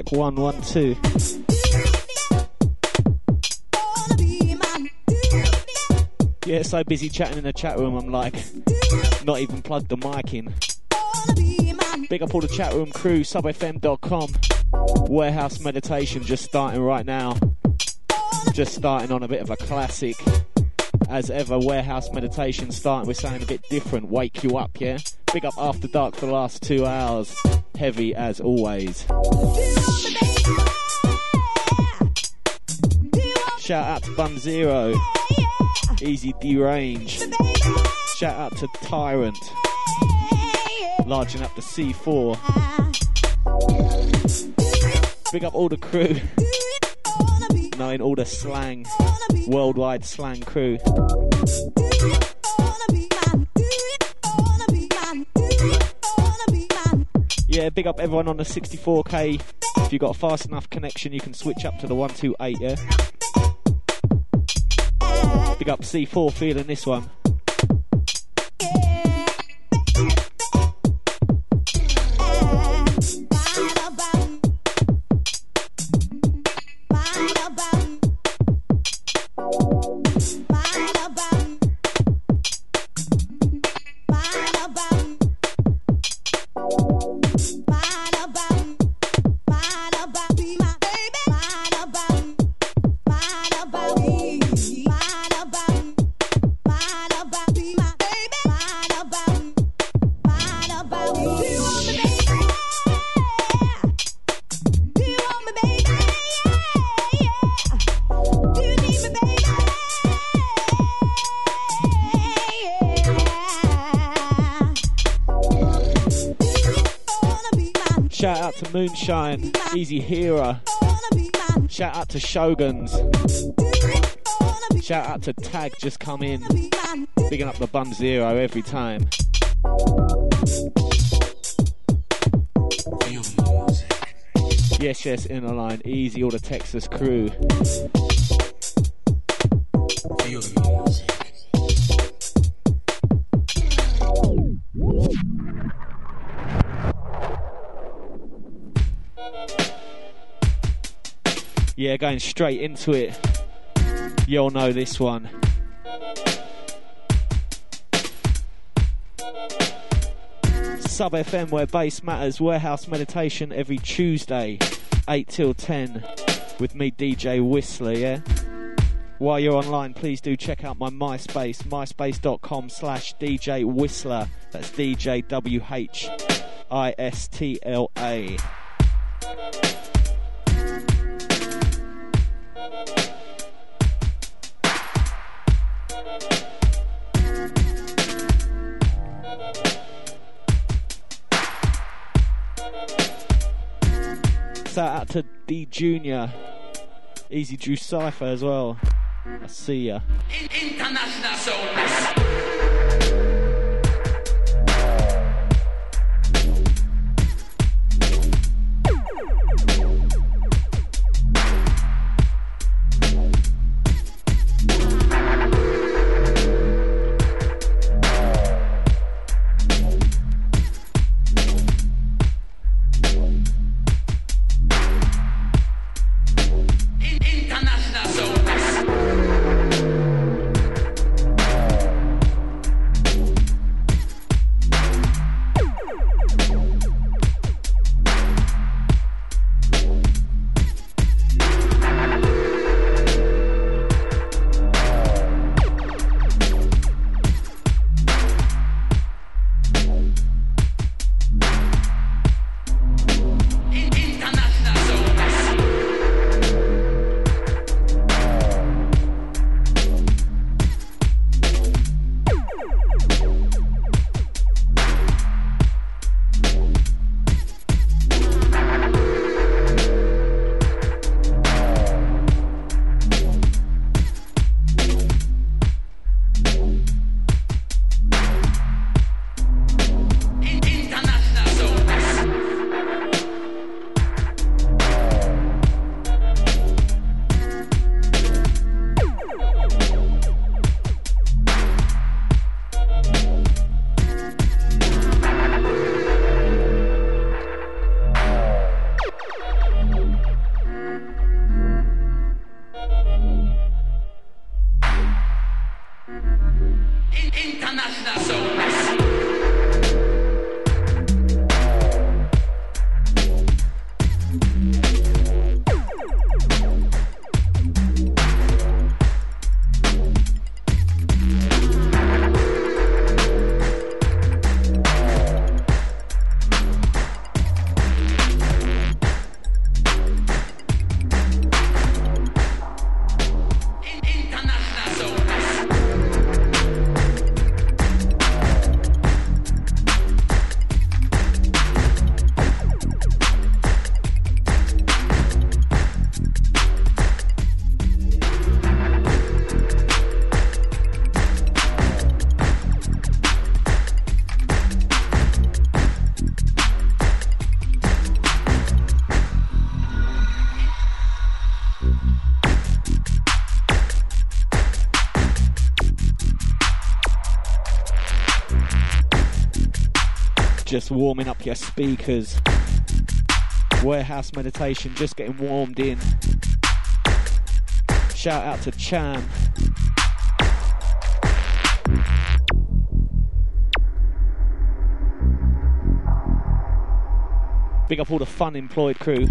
check 112. Yeah, so busy chatting in the chat room, I'm like, not even plugged the mic in. Big up all the chat room crew, subfm.com. Warehouse Meditation just starting right now. Just starting on a bit of a classic. As ever, Warehouse Meditation starting with something a bit different. Wake you up, yeah? Big up After Dark for the last 2 hours. Heavy as always. Shout out to Bun Zero. Easy Derange. Shout out to Tyrant. Larging up the C4. Big up all the crew. Knowing all the slang. Worldwide slang crew. Yeah, big up everyone on the 64K. If you've got a fast enough connection, you can switch up to the 128, yeah? Big up C4 feeling this one. Moonshine, Easy Hera. Shout out to Shoguns. Shout out to Tag, just come in. Bigging up the Bun Zero every time. Yes, Inner Line, Easy, all the Texas crew. Feel the music. Yeah, going straight into it. You'll know this one. Sub FM, where bass matters. Warehouse Meditation every Tuesday, 8 till 10, with me, DJ Whistler, yeah? While you're online, please do check out my MySpace, myspace.com/DJ Whistler. That's DJ WHISTLA. Shout out to D Junior, Easy Drew Cypher as well. I see ya. International Soul. Just warming up your speakers. Warehouse Meditation, just getting warmed in. Shout out to Cham. Big up all the fun employed crew.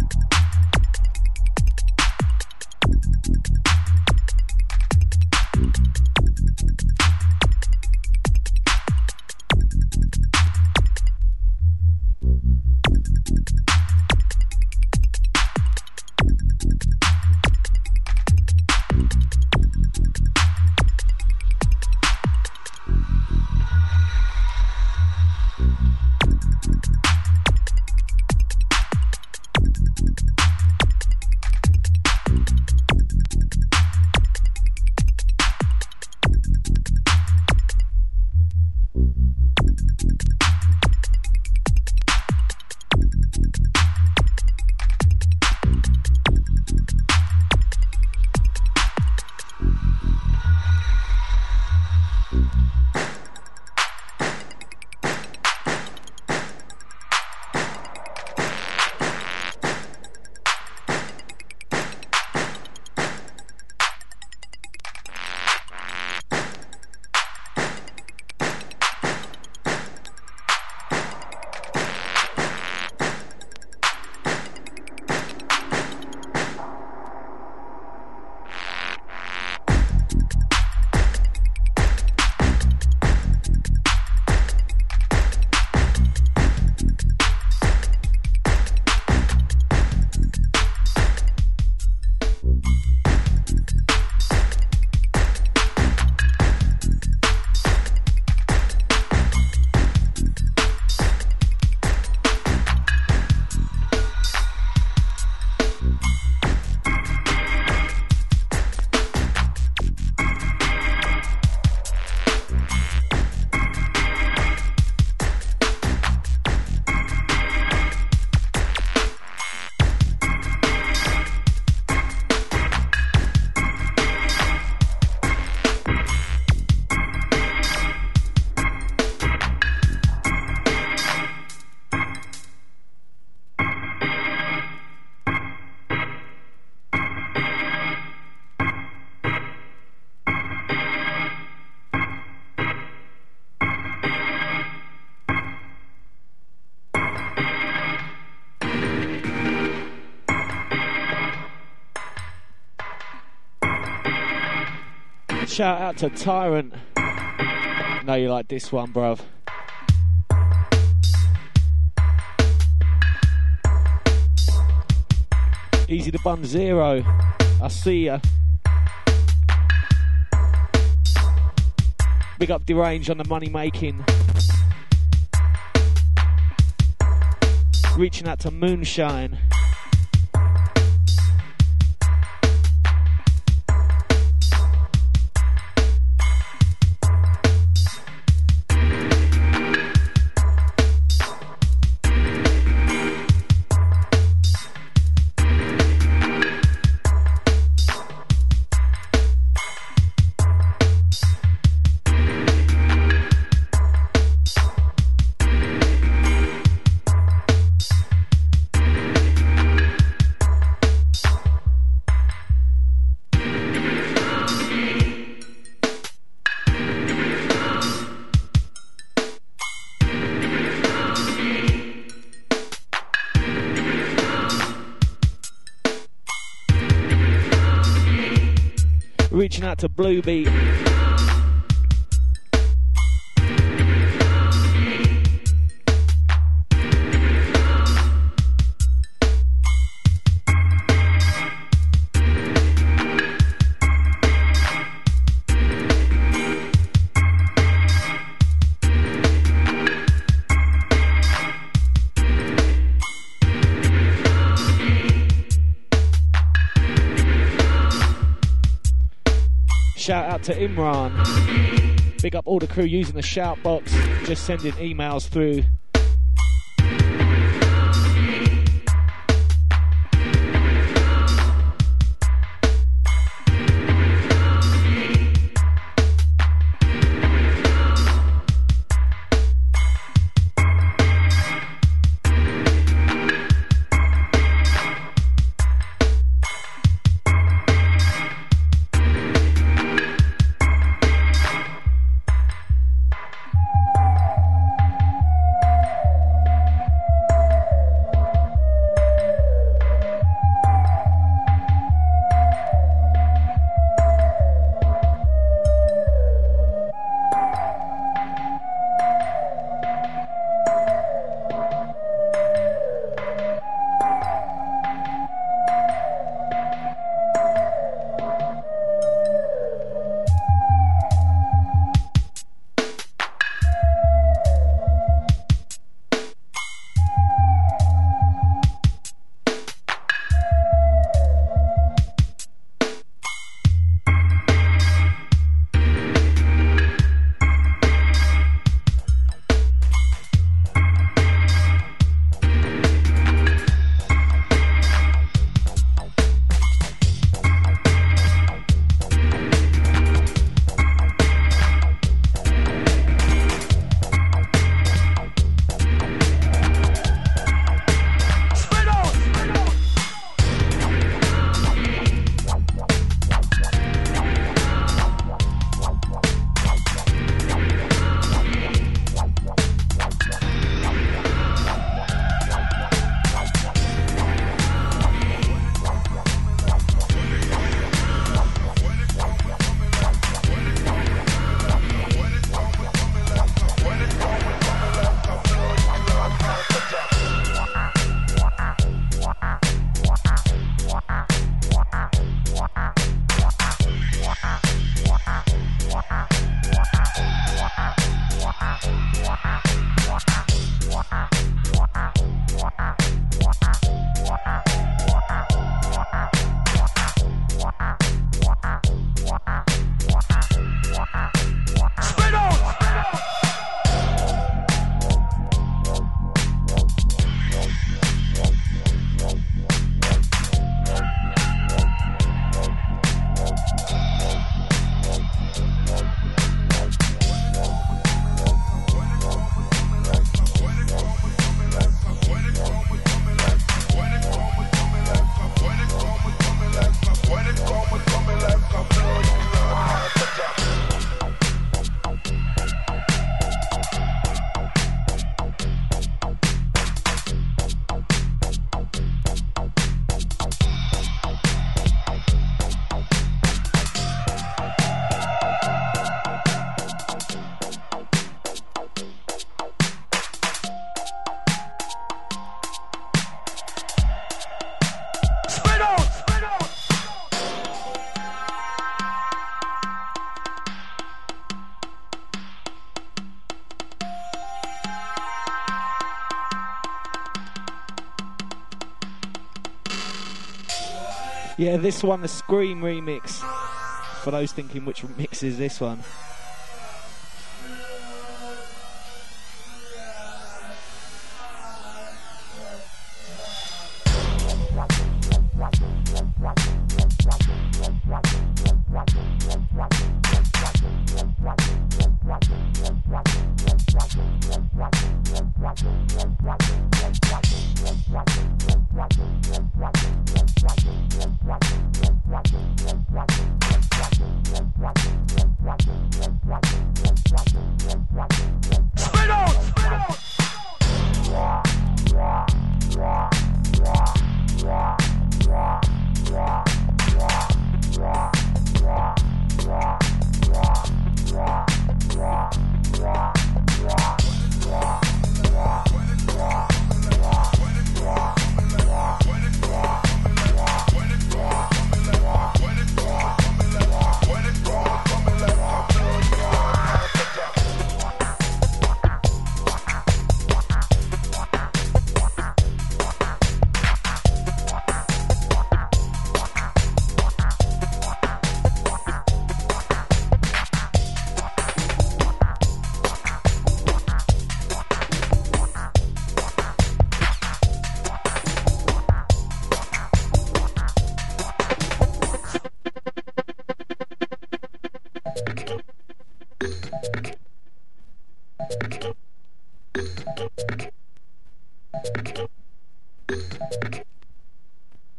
Shout out to Tyrant. Know you like this one, bruv. Easy to Bun Zero. I see ya. Big up Derange on the money making. Reaching out to Moonshine. Reaching out to Bluebeat. Shout out to Imran. Big up all the crew using the shout box, just sending emails through. Yeah, this one, the Scream remix. For those thinking which mix is this one.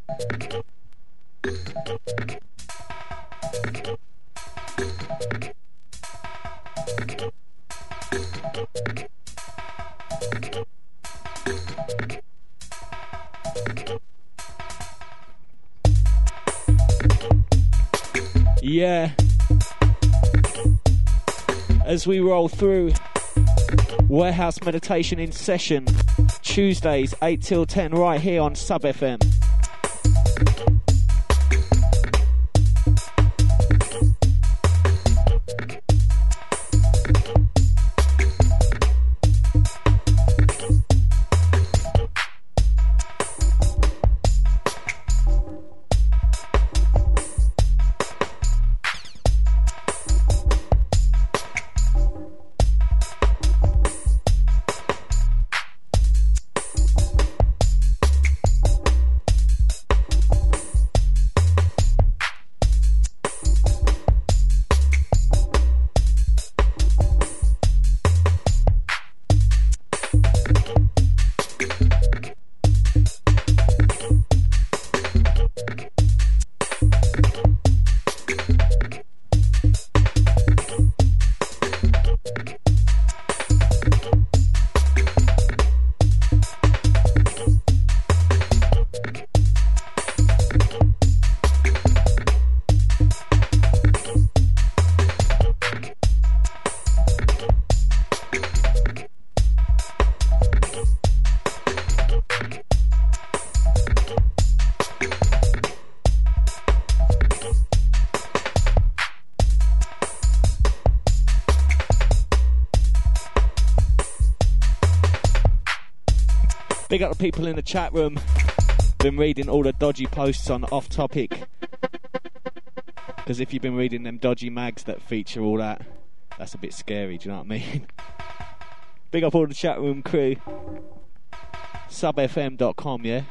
Yeah. As we roll through Warehouse Meditation in session, Tuesdays 8 till 10 right here on Sub FM. Big up the people in the chat room. Been reading all the dodgy posts on Off Topic. Because if you've been reading them dodgy mags that feature all that, that's a bit scary, do you know what I mean? Big up all the chat room crew. Subfm.com, yeah?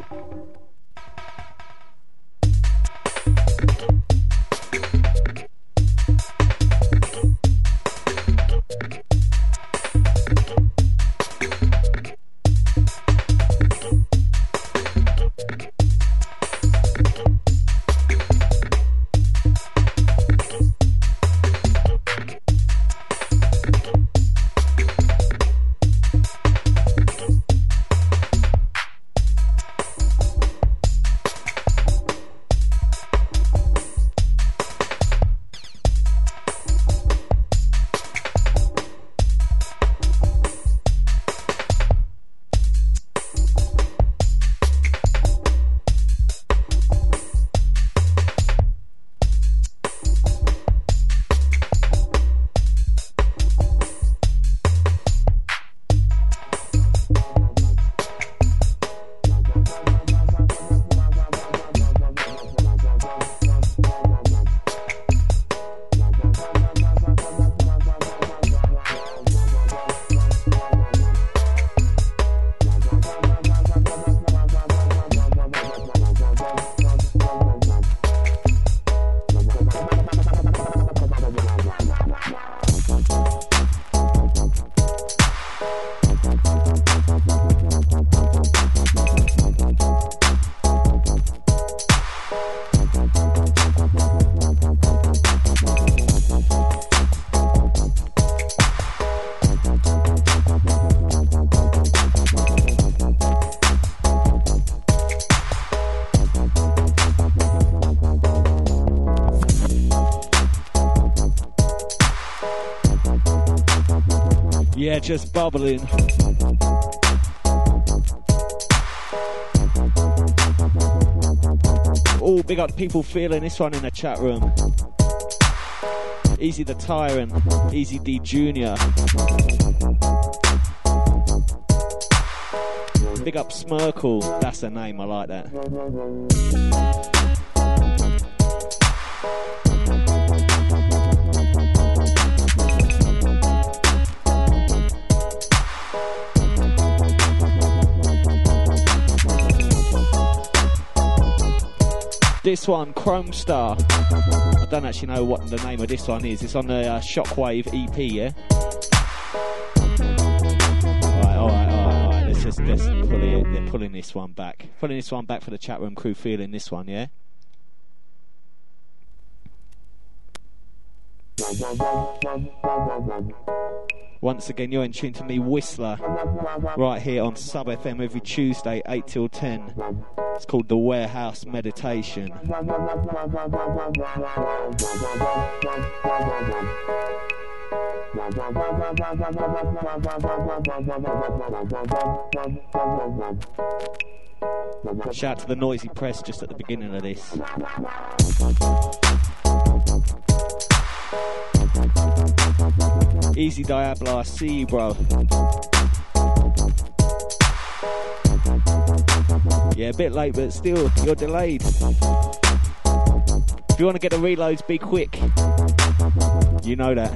Yeah, just bubbling. Oh, big up people feeling this one in the chat room. Easy the Tyrant, Easy D Jr. Big up Smirkle, that's the name, I like that. This one, Chrome Star. I don't actually know what the name of this one is. It's on the Shockwave EP, yeah? Alright, let's They're pulling this one back. Pulling this one back for the chat room crew, feeling this one, yeah? Once again, you're in tune to me, Whistler, right here on Sub FM every Tuesday, 8 till 10. It's called The Warehouse Meditation. Shout out to the Noisy Press just at the beginning of this. Easy Diablo, I see you, bro. Yeah, a bit late, but still, you're delayed. If you want to get the reloads, be quick. You know that.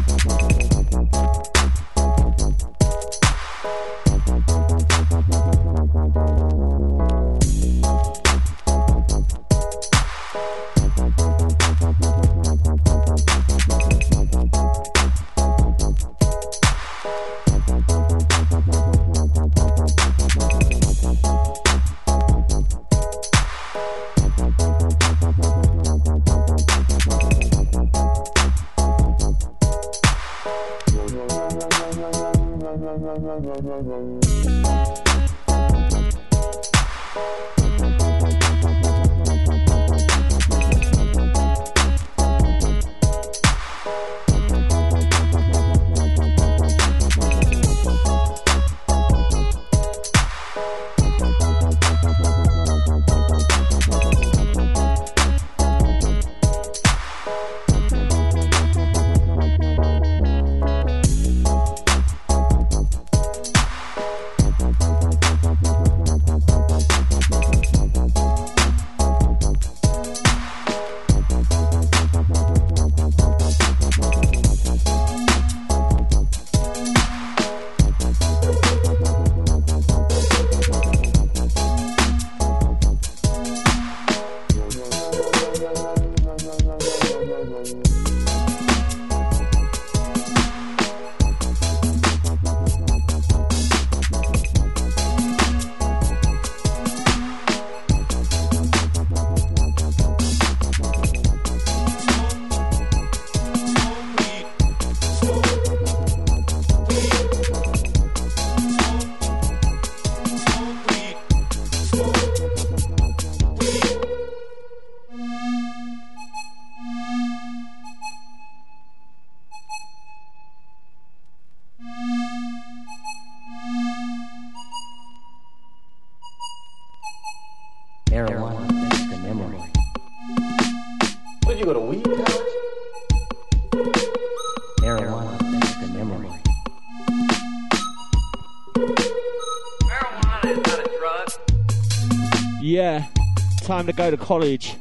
Time to go to college.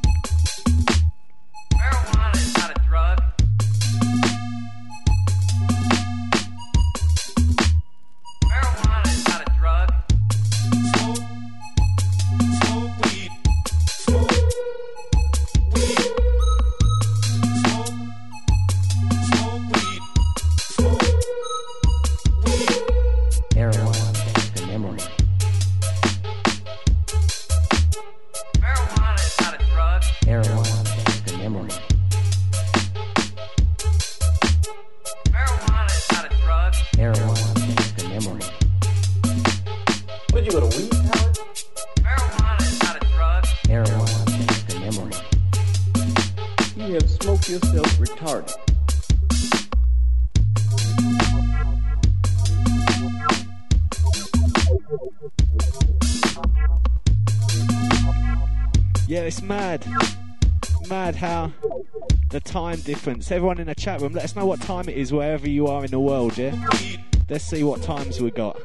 Marijuana is not a drug. Marijuana is not a drug. Smoke weed. Smoke weed. Smoke weed. Smoke weed. Marijuana is the memory. Marijuana is the memory. Marijuana is not a drug. Marijuana is the memory. What did you go to weed college? Marijuana is not a drug. Marijuana is the memory. You have smoked yourself retarded. Yeah, it's mad. Mad how the time difference. Everyone in the chat room, let us know what time it is wherever you are in the world, yeah? Let's see what times we got.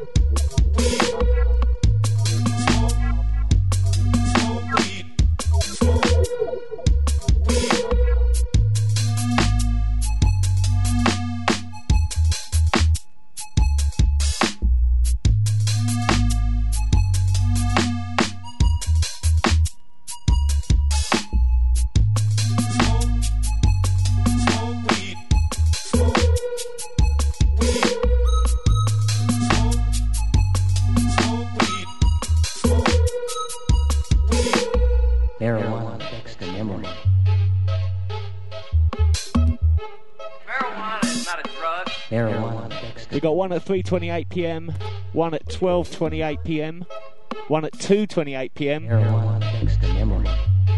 Marijuana affects the memory. Marijuana is not a drug. Marijuana affects the We got one at 3:28 p.m., one at 12:28 p.m., one at 2:28 p.m. Marijuana affects the memory.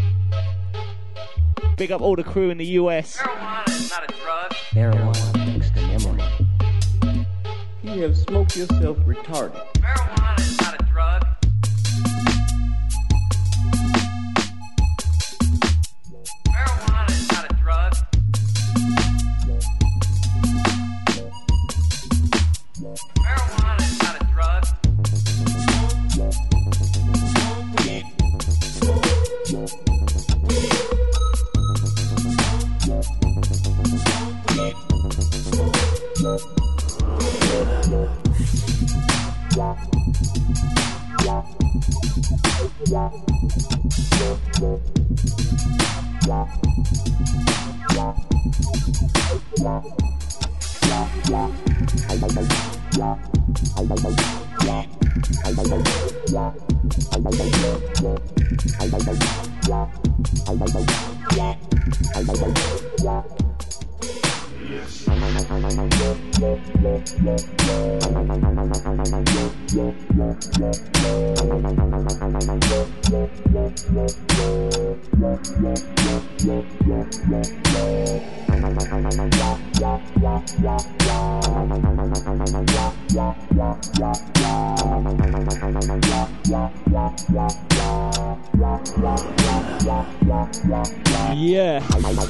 Big up all the crew in the US. Marijuana is not a drug. Marijuana affects the memory. You have smoked yourself retarded. Marijuana is not a drug. Marijuana is not a drug. Marijuana is not a drug. Yeah.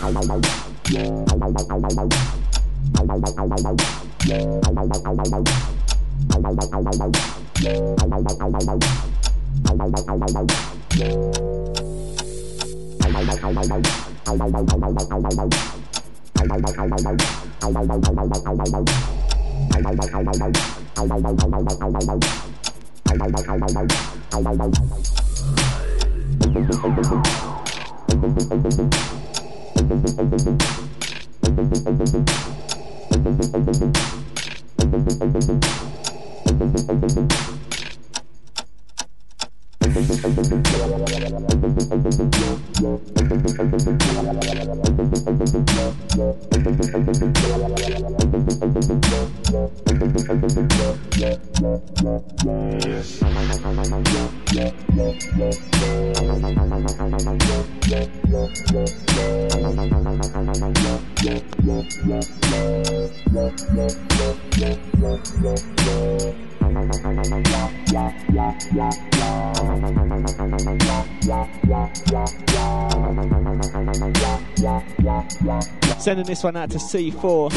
Sending this one out to C4.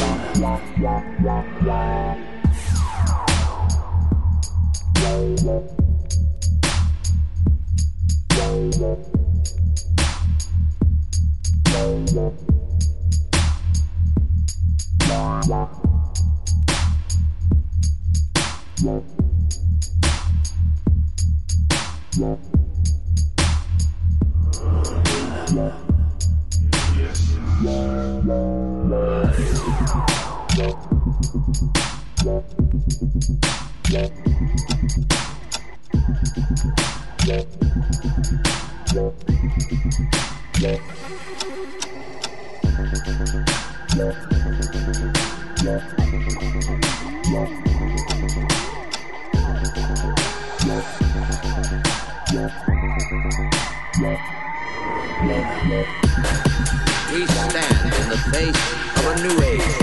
We stand in the face of a new age.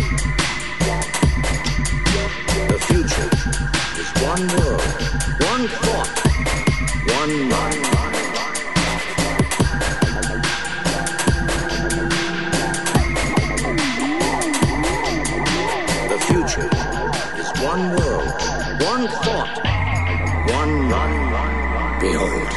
The future is one world, one thought, one mind. The future is one world, one thought, one mind. Behold.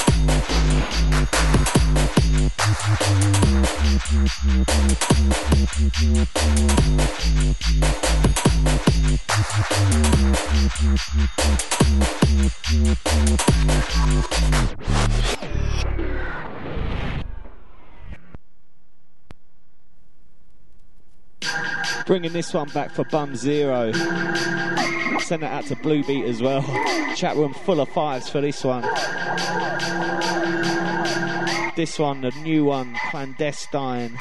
Bringing this one back for Bum Zero. Send that out to Blue Beat as well. Chat room full of fives for this one. This one, the new one, Clandestine.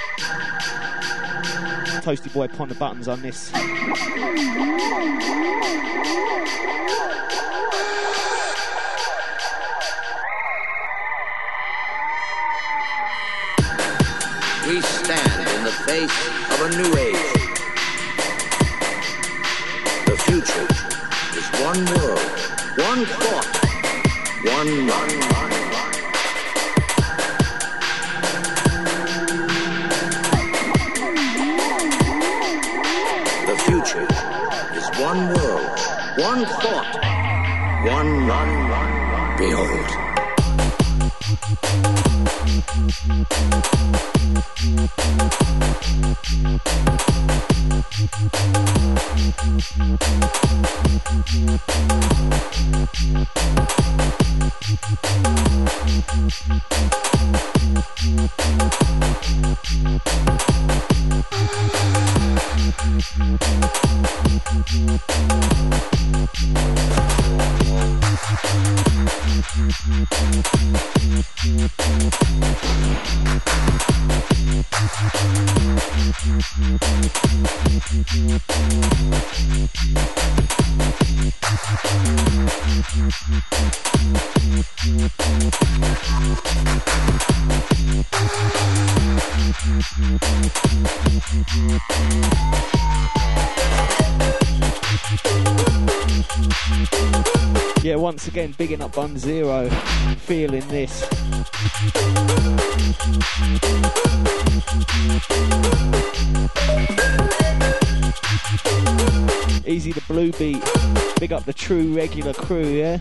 Toasty Boy Pon the buttons on this. We stand in the face of a new age. The future is one world, one thought, one mind. The future is one world, one thought, one mind. Behold. Yeah, once again, bigging up Bun Zero, feeling this. Easy the Blue Beat, big up the true regular crew, yeah?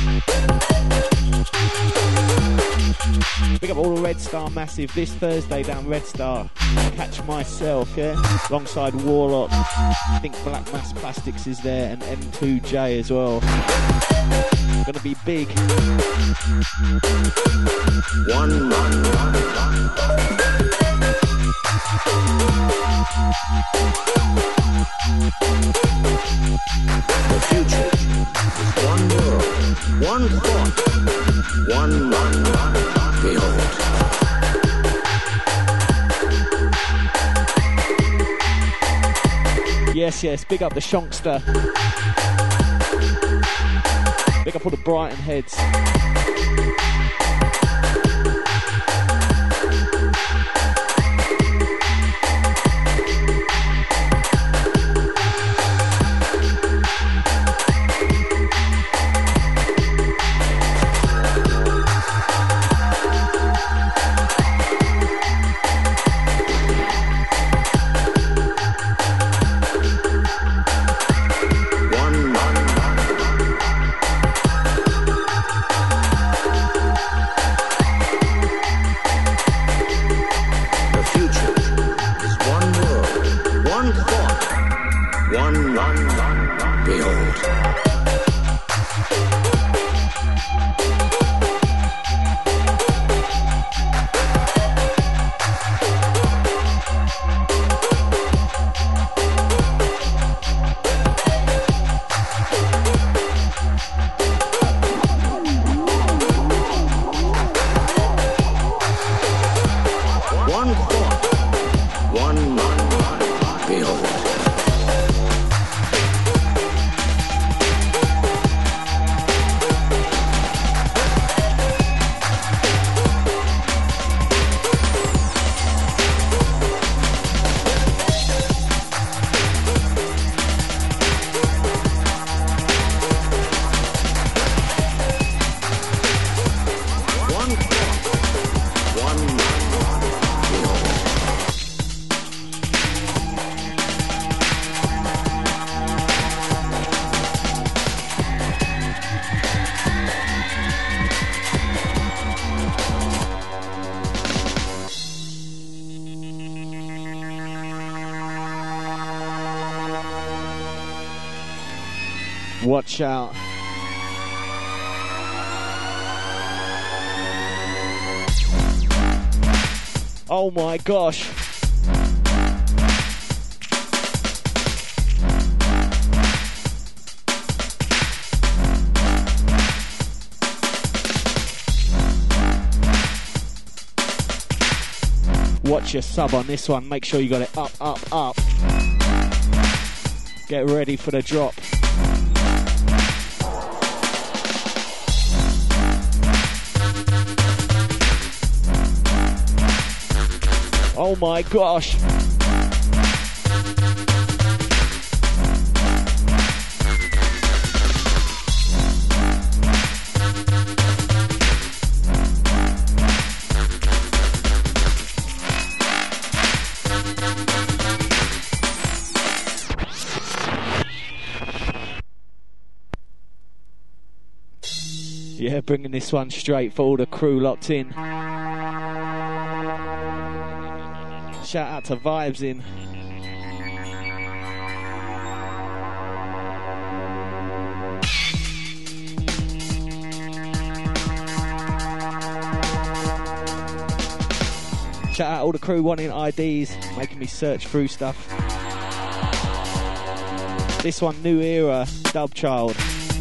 Big up all the Red Star Massive this Thursday down Red Star. Catch myself, yeah? Alongside Warlock. I think Black Mass Plastics is there and M2J as well. Gonna be big. One man. The future is one world, one thought, one man. Behold. Yes, big up the Shonkster. Big up all the Brighton heads. Watch out. Oh my gosh. Watch your sub on this one. Make sure you got it up, up, up. Get ready for the drop. Oh my gosh. Yeah, bringing this one straight for all the crew locked in. Shout out to Vibes in. Shout out all the crew wanting IDs, making me search through stuff. This one, New Era, Dub Child.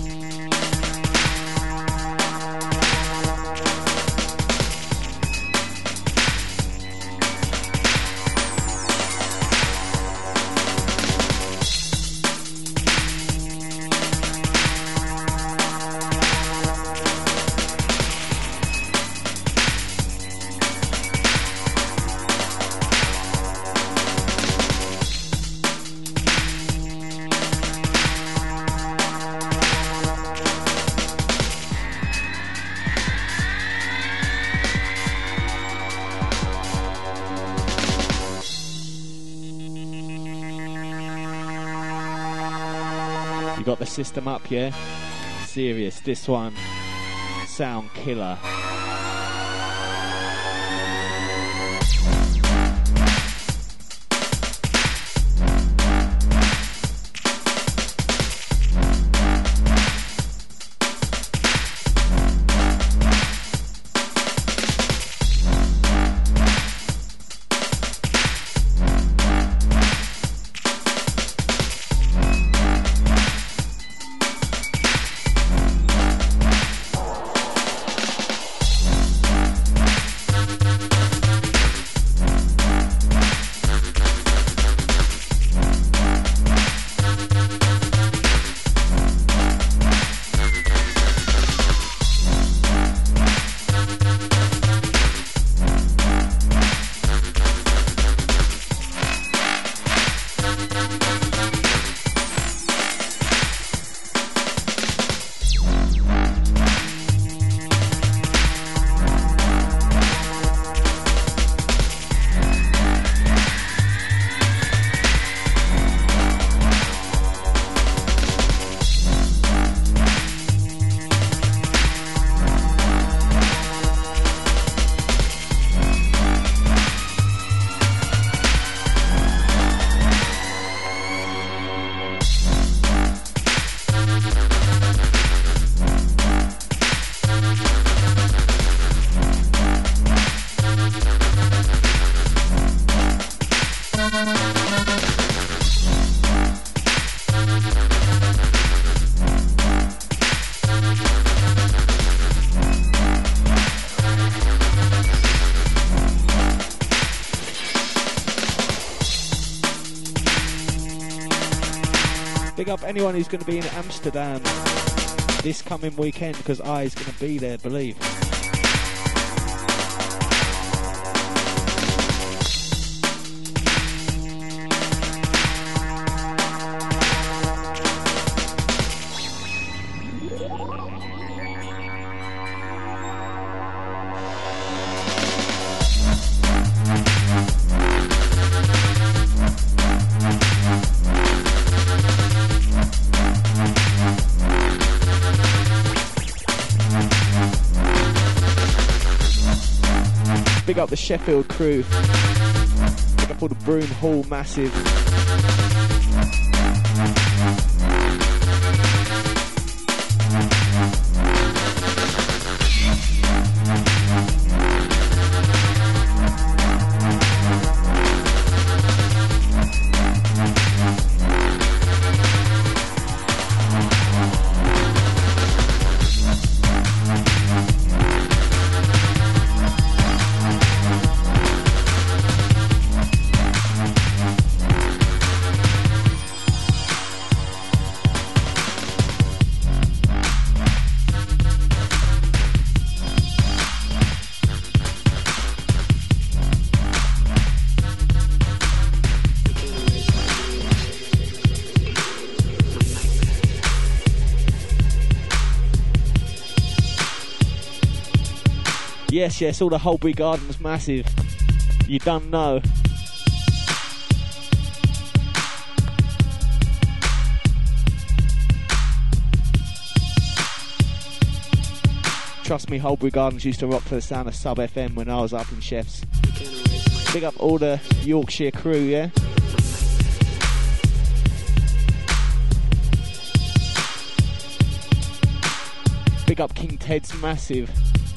You got the system up, yeah? Serious, this one. Sound killer. Big up anyone who's going to be in Amsterdam this coming weekend, because I's going to be there, believe. Big up the Sheffield crew. Big up all the Broom Hall Massive. Yes, all the Holbury Gardens massive. You don't know. Trust me, Holbury Gardens used to rock to the sound of Sub FM when I was up in Chefs. Big up all the Yorkshire crew, yeah? Big up King Ted's massive.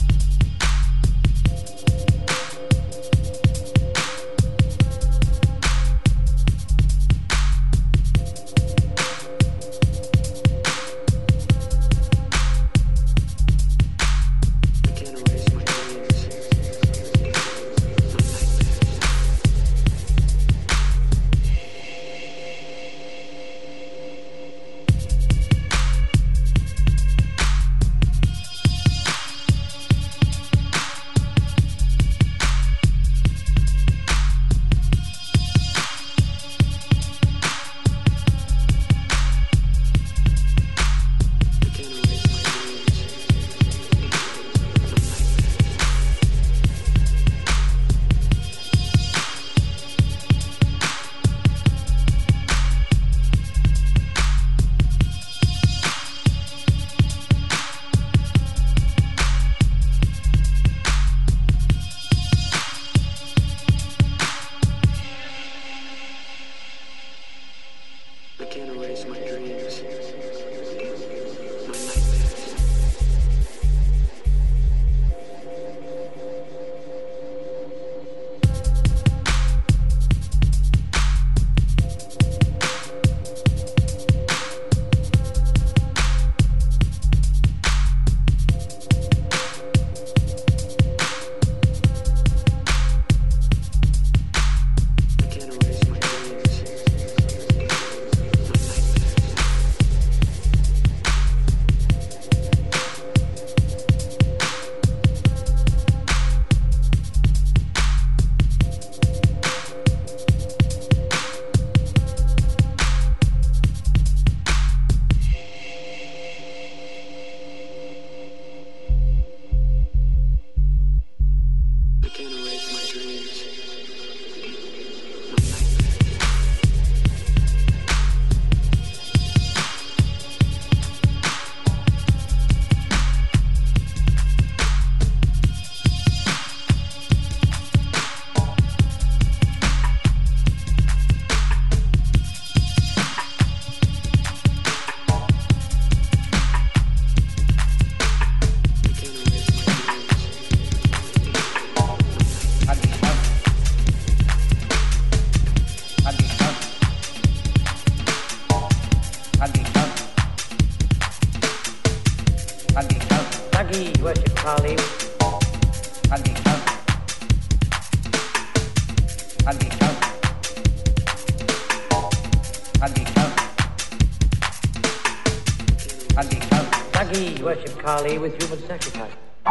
Kali with human sacrifice.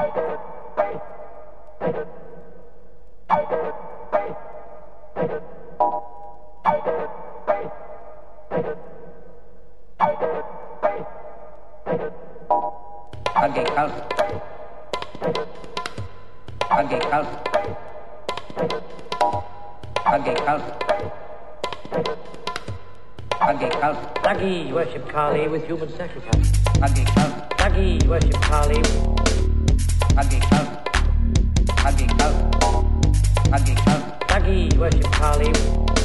Dagi worship Kali with human sacrifice. Dagi worship Kali. Dagi worship Kali.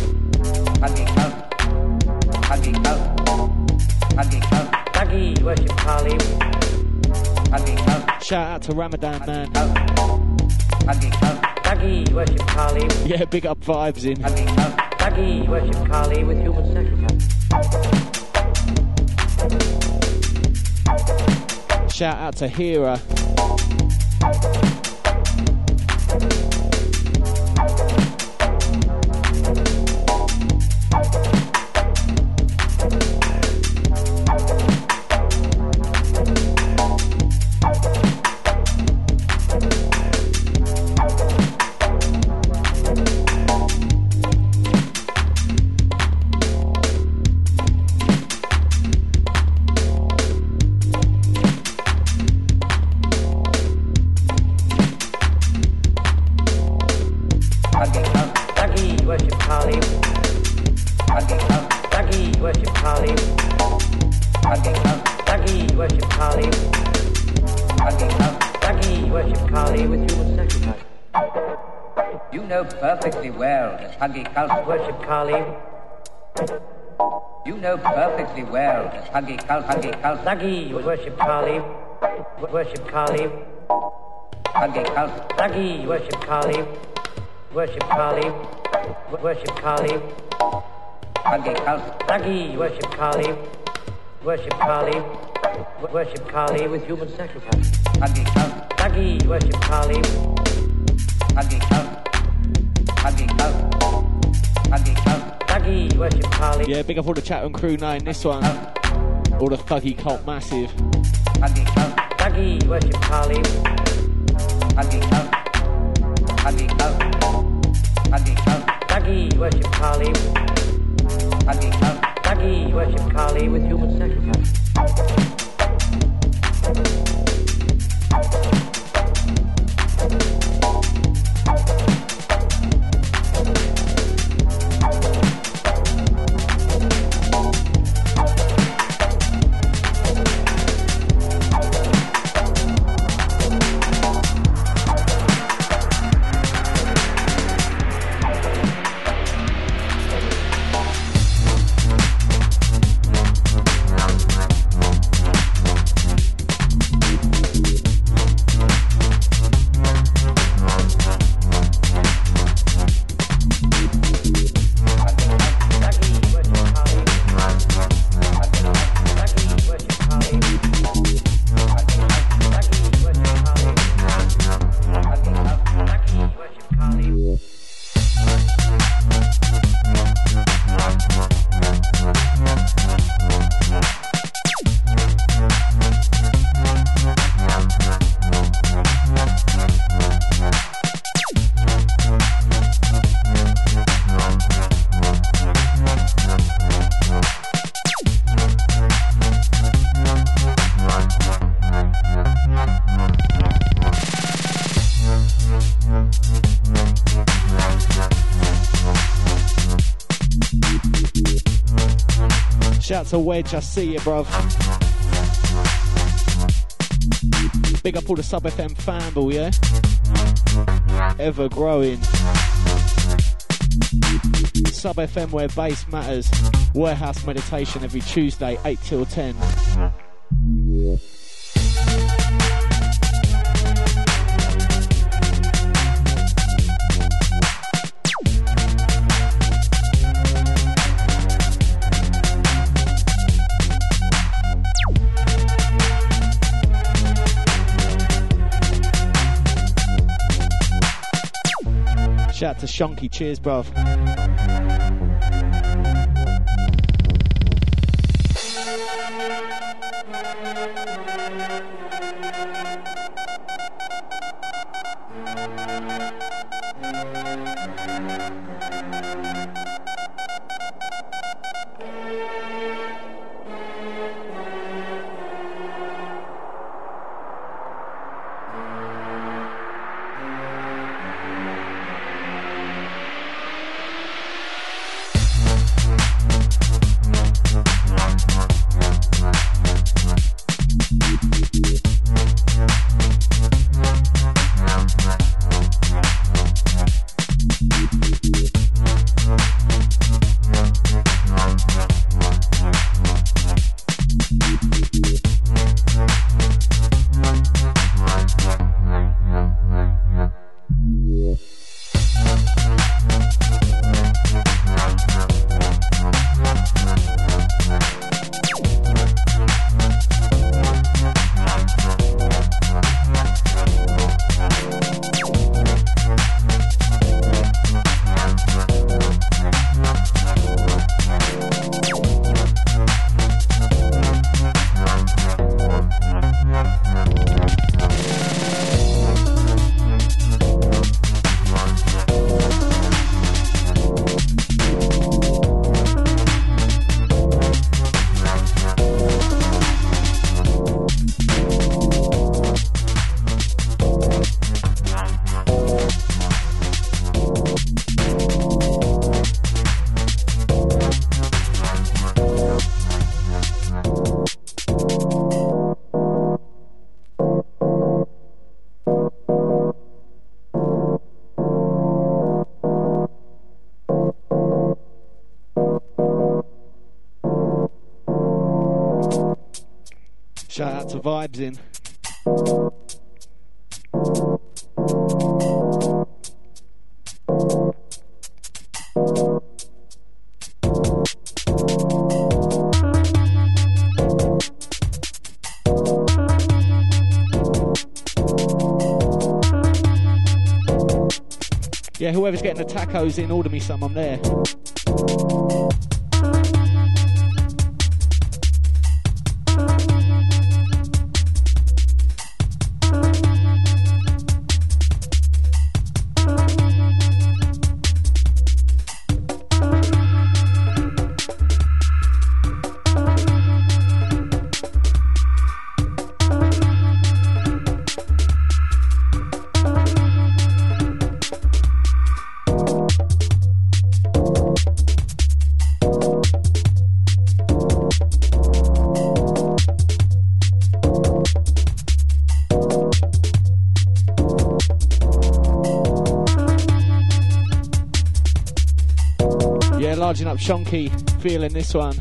Dagi worship Kali. Shout out to Ramadan, man. Dagi worship Kali. Yeah, big up vibes in. Dagi worship Kali with human sacrifice. Shout out to Hira. know perfectly well that Huggy Culture worship Kali. You know perfectly well that Huggy worship Kali. Worship Kali. Huggy worship Kali. Worship Kali. Worship Kali. Huggy worship Kali. Worship Kali. Worship Kali with human sacrifice. Huggy worship Kali. Huggy worship Kali. Yeah, big up all the chat room crew knowing this one. All the Thuggy Cult Massive. Huggy worship Kali. Huggy worship Kali. Huggy worship Kali with human sacrifice. Shout to Wedge, I see you, bruv. Big up all the Sub FM fanball, yeah? Ever growing. Sub FM where bass matters. Warehouse meditation every Tuesday, 8 till 10. Shout out to Shonky, cheers, bruv. Shout out to Vibes in. Yeah, whoever's getting the tacos in, order me some, I'm there. Larging up Shonky, feeling this one.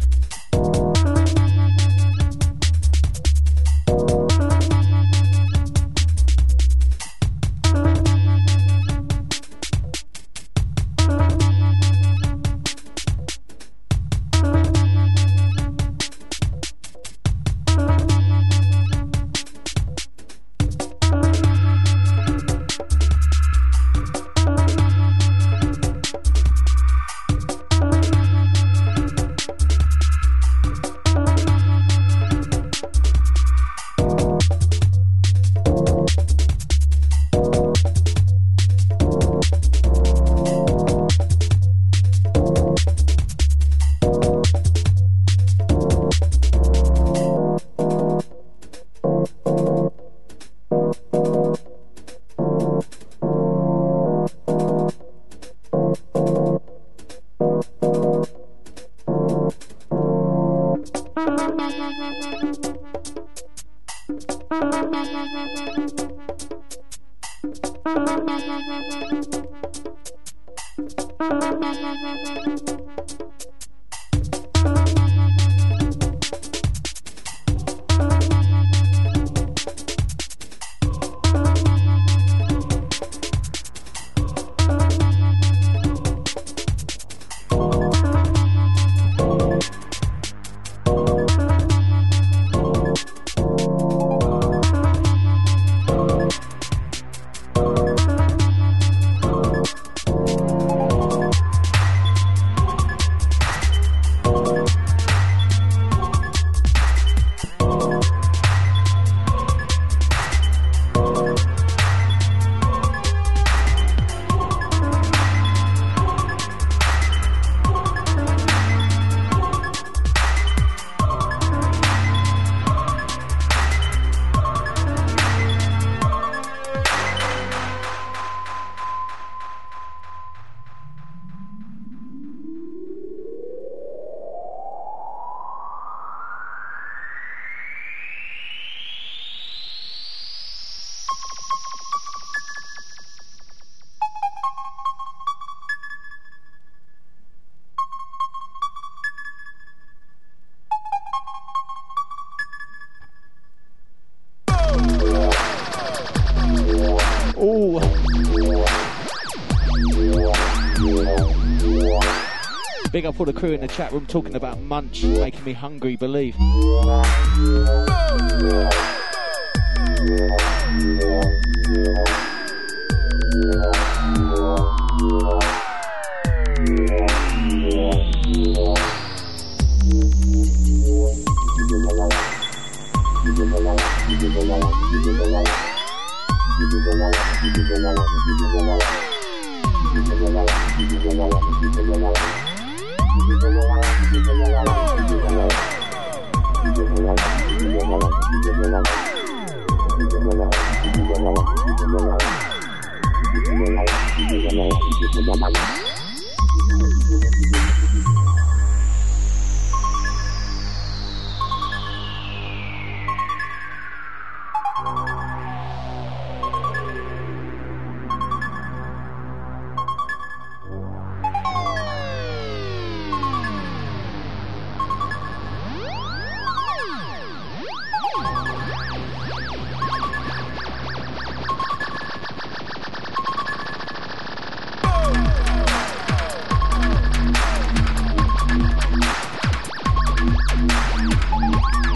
Big up all the crew in the chat room talking about Munch, making me hungry, believe.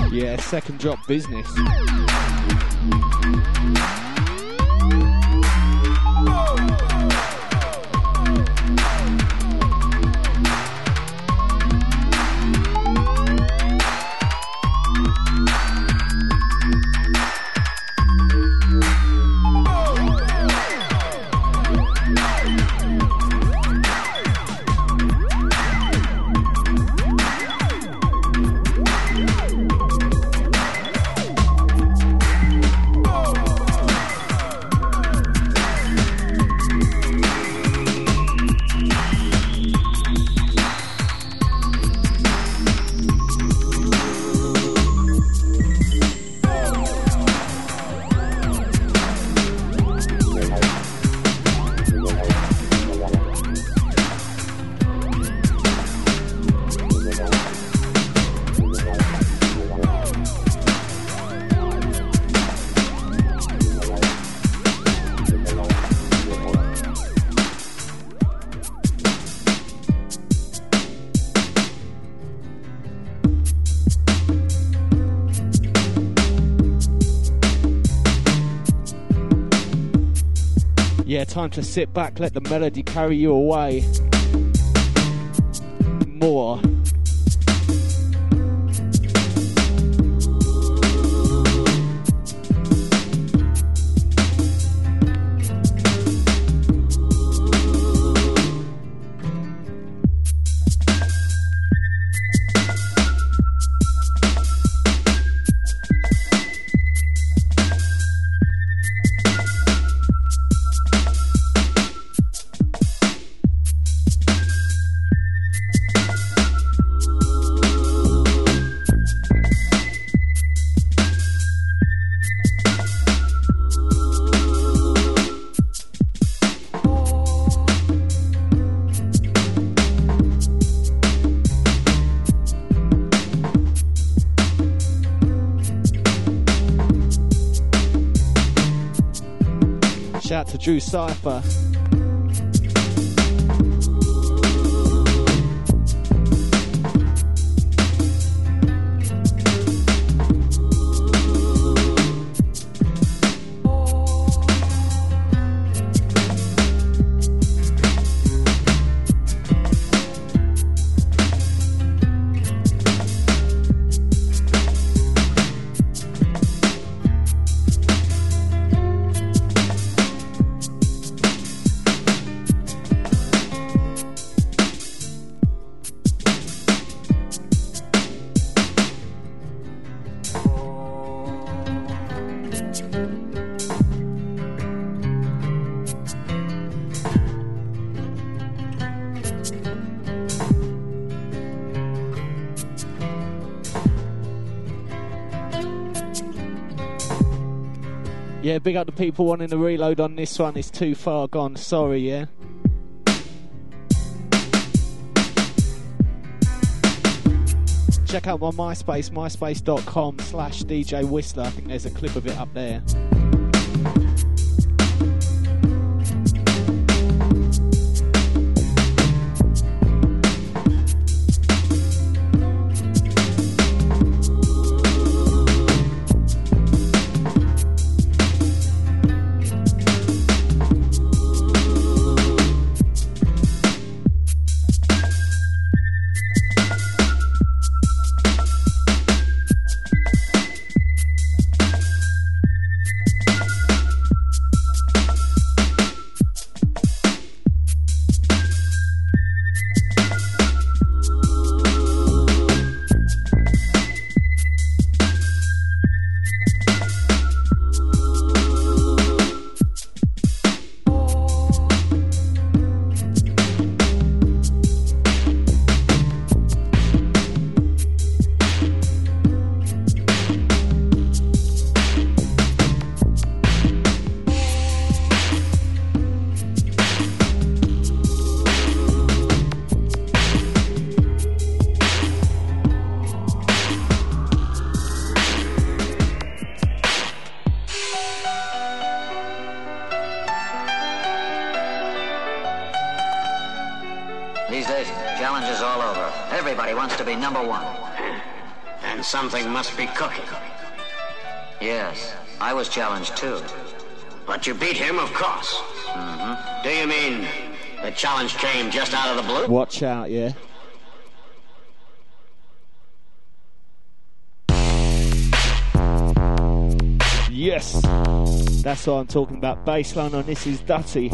Yeah, second drop business. Yeah, time to sit back, let the melody carry you away. More. Shout to Drew Cypher. Yeah, big up the people wanting to reload on this one. It's too far gone. Sorry, yeah. Check out my MySpace, myspace.com/DJ Whistler. I think there's a clip of it up there. These days, challenge is all over. Everybody wants to be number one. And then something must be cooking. Yes, I was challenged too. But you beat him, of course. Mm-hmm. Do you mean the challenge came just out of the blue? Watch out, yeah. Yes, that's what I'm talking about. Bassline on This Is Dutty.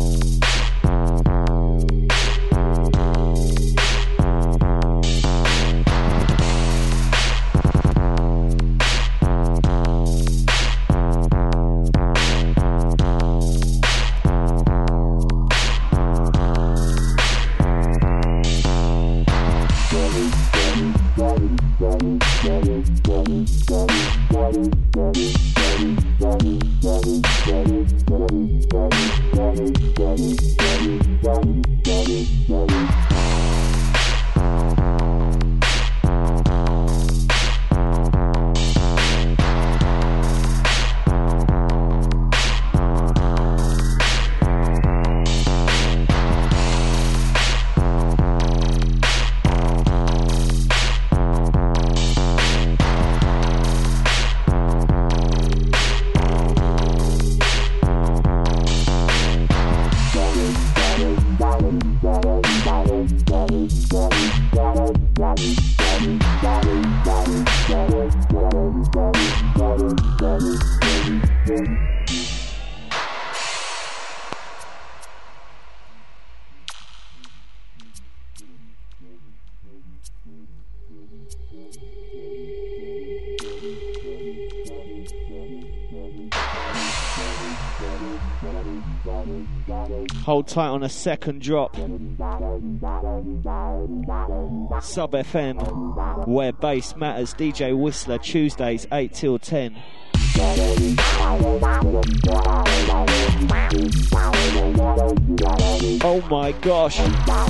Hold tight on a second drop. Sub FM, where bass matters. DJ Whistler, Tuesdays 8 till 10. Oh my gosh.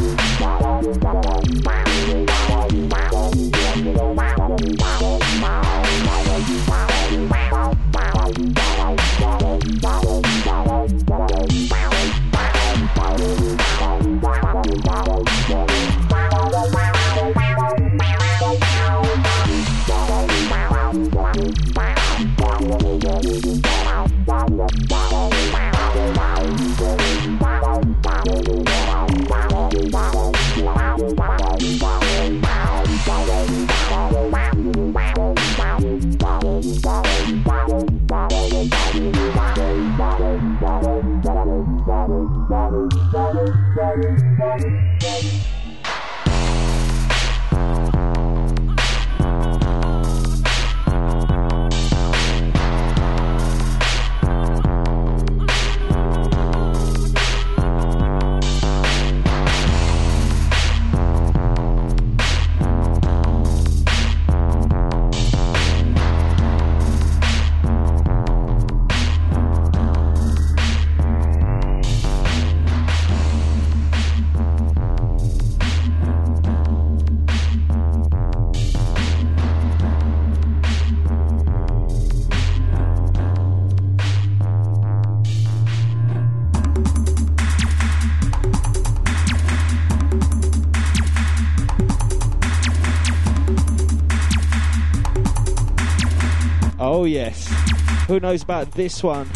Oh yes, who knows about this one?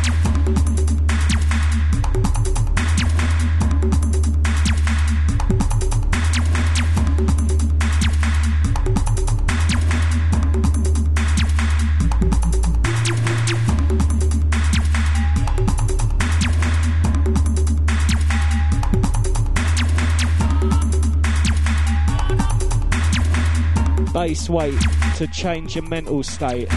Bass weight to change your mental state.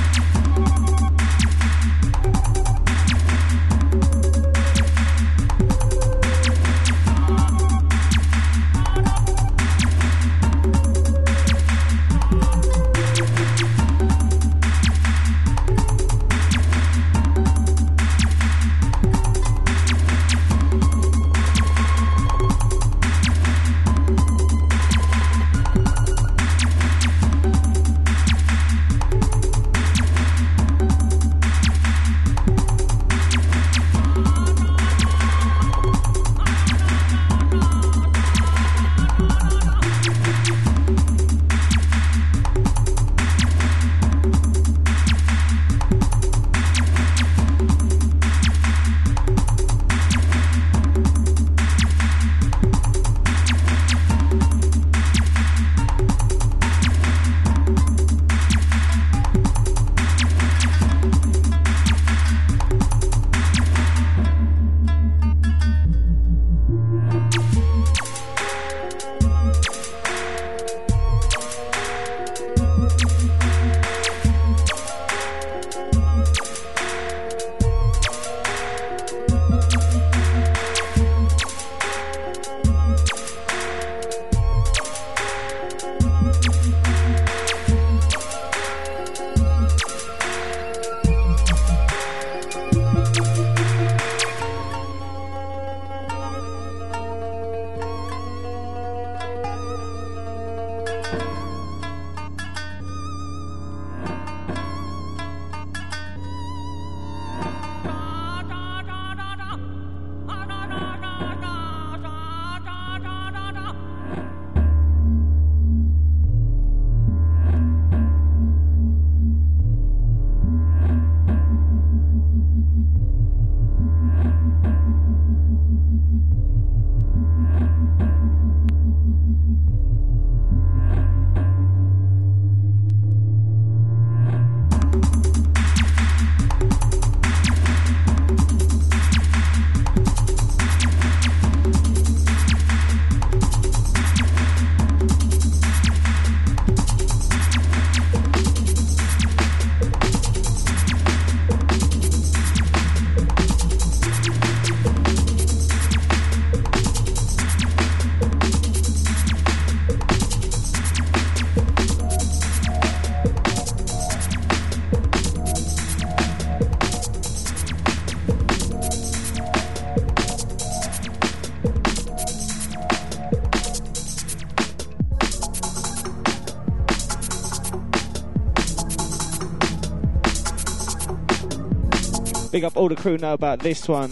Big up all the crew know about this one.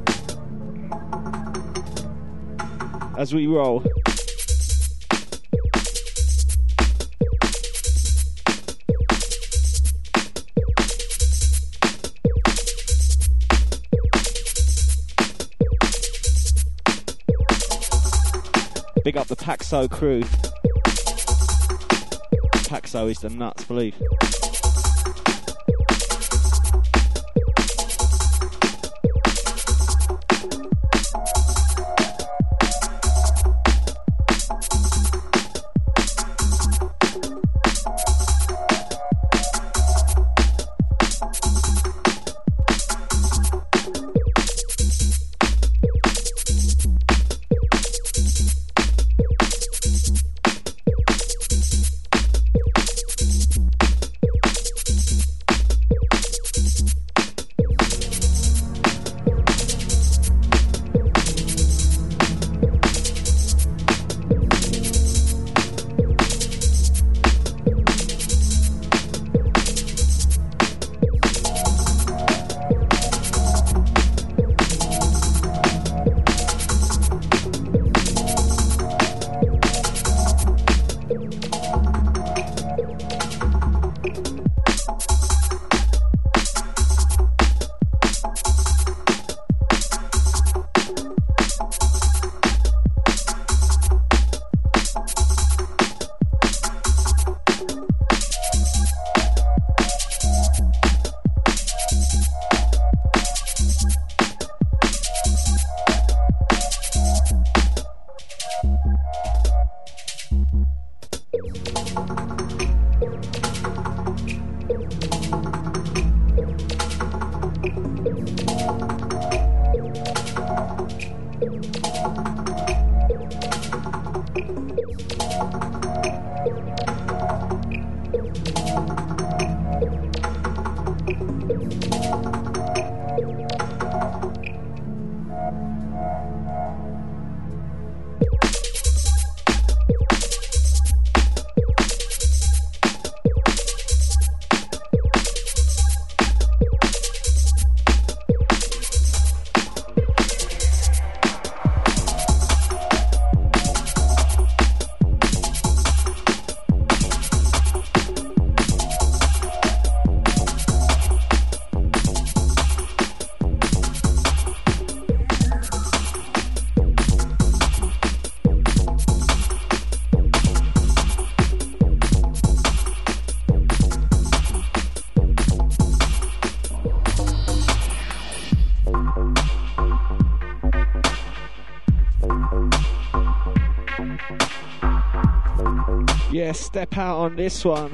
As we roll. Big up the Paxo crew. Paxo is the nuts, believe. Yeah, step out on this one.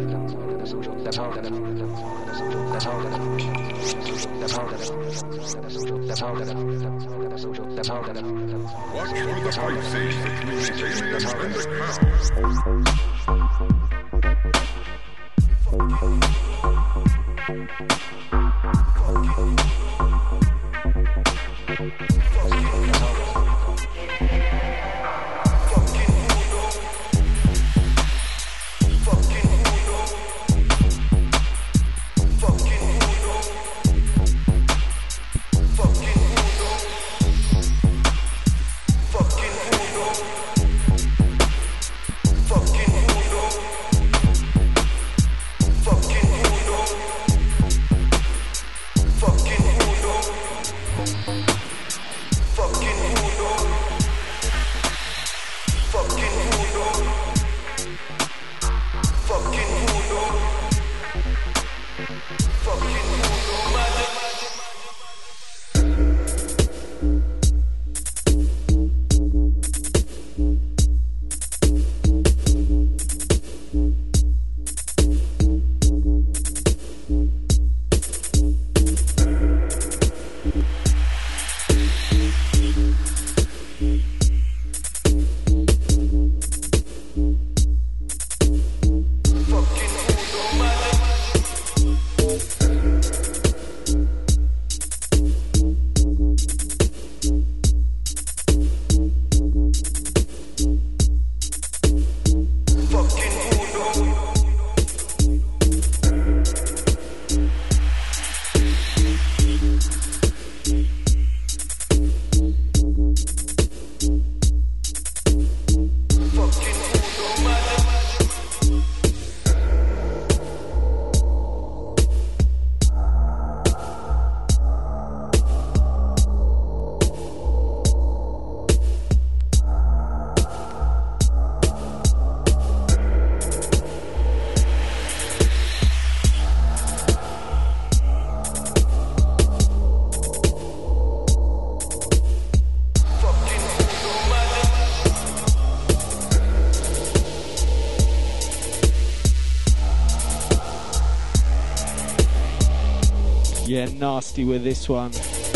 Yeah, nasty with this one.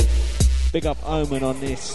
Big up Omen on this.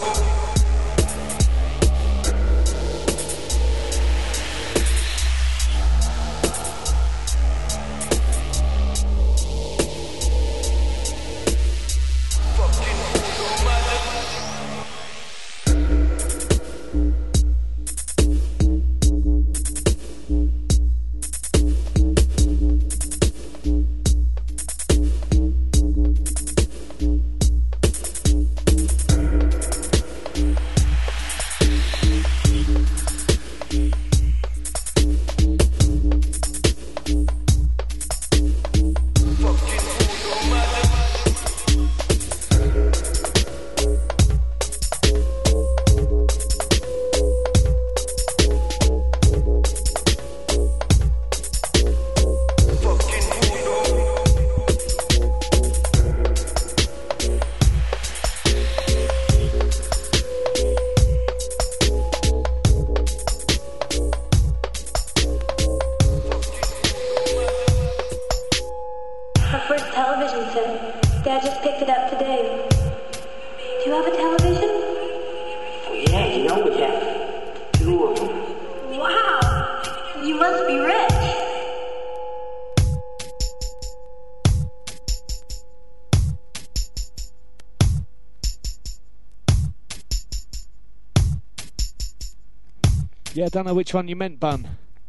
Yeah, I don't know which one you meant, Bun.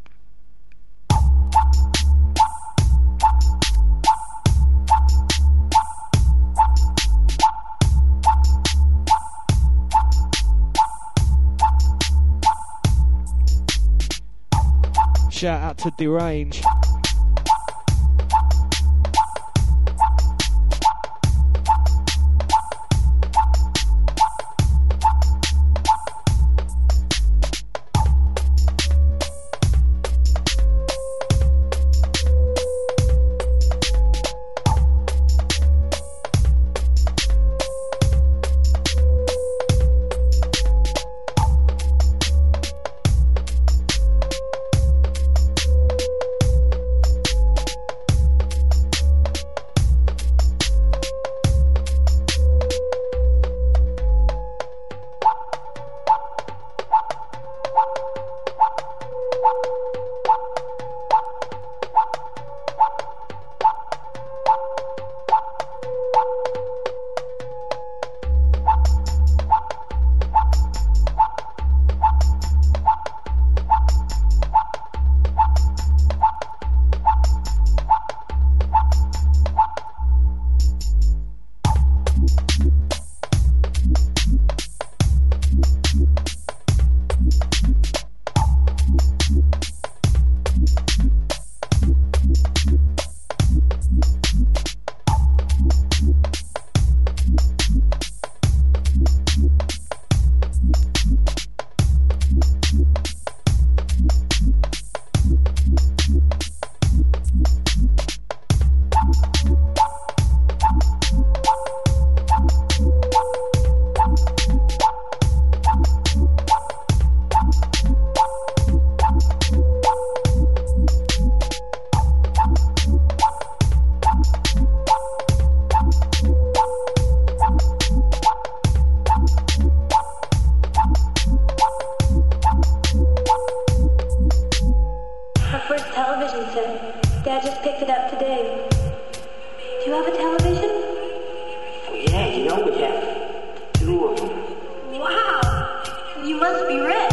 Shout out to Derange. about today? Do you have a television? Oh, yeah, you know we have 2 of them. Wow! You must be rich.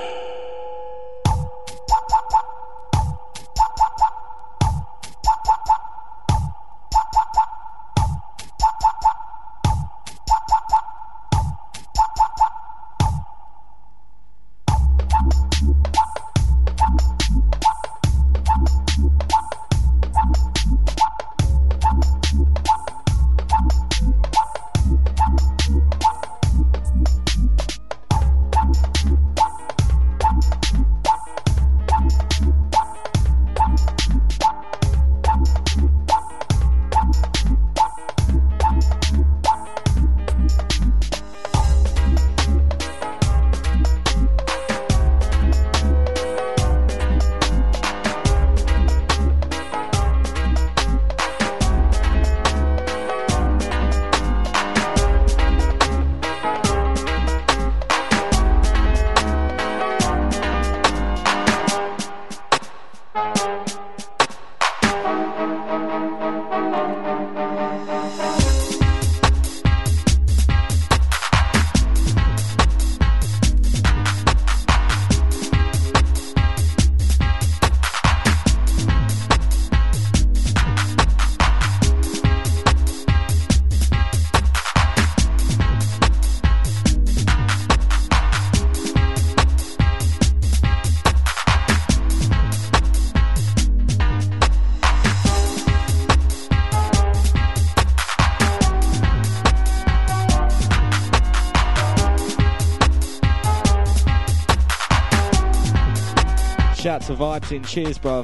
Shout to Vibes in. Cheers, bruv.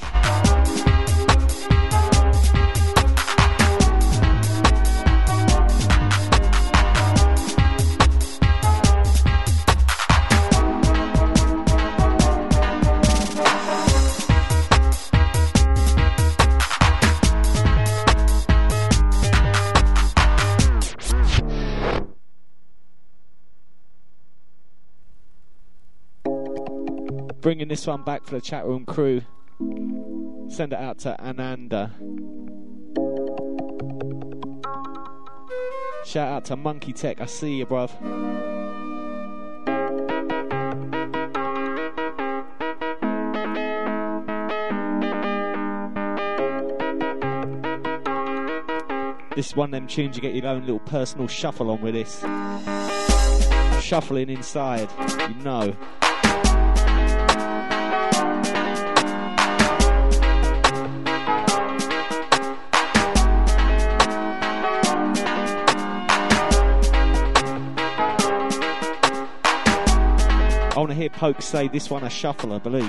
Bringing this one back for the chat room crew. Send it out to Ananda. Shout out to Monkey Tech. I see you, bruv. This is one of them tunes you get your own little personal shuffle on with this. Shuffling inside, you know. I want to hear Poke say this one a shuffle, I believe.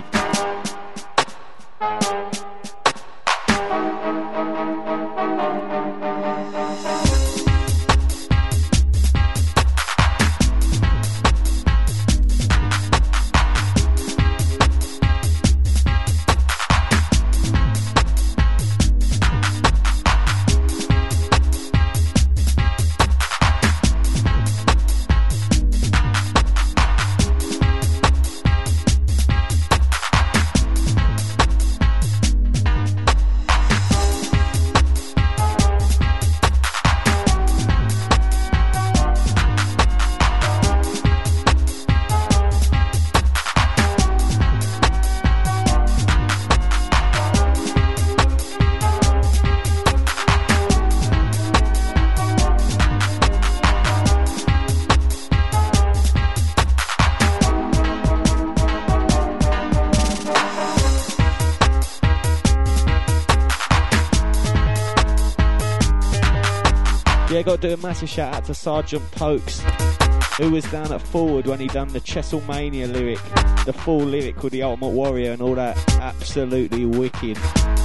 Got to do a massive shout out to Sergeant Pokes, who was down at Forward when he done the Chesselmania lyric, the full lyric with the Ultimate Warrior and all that. Absolutely wicked.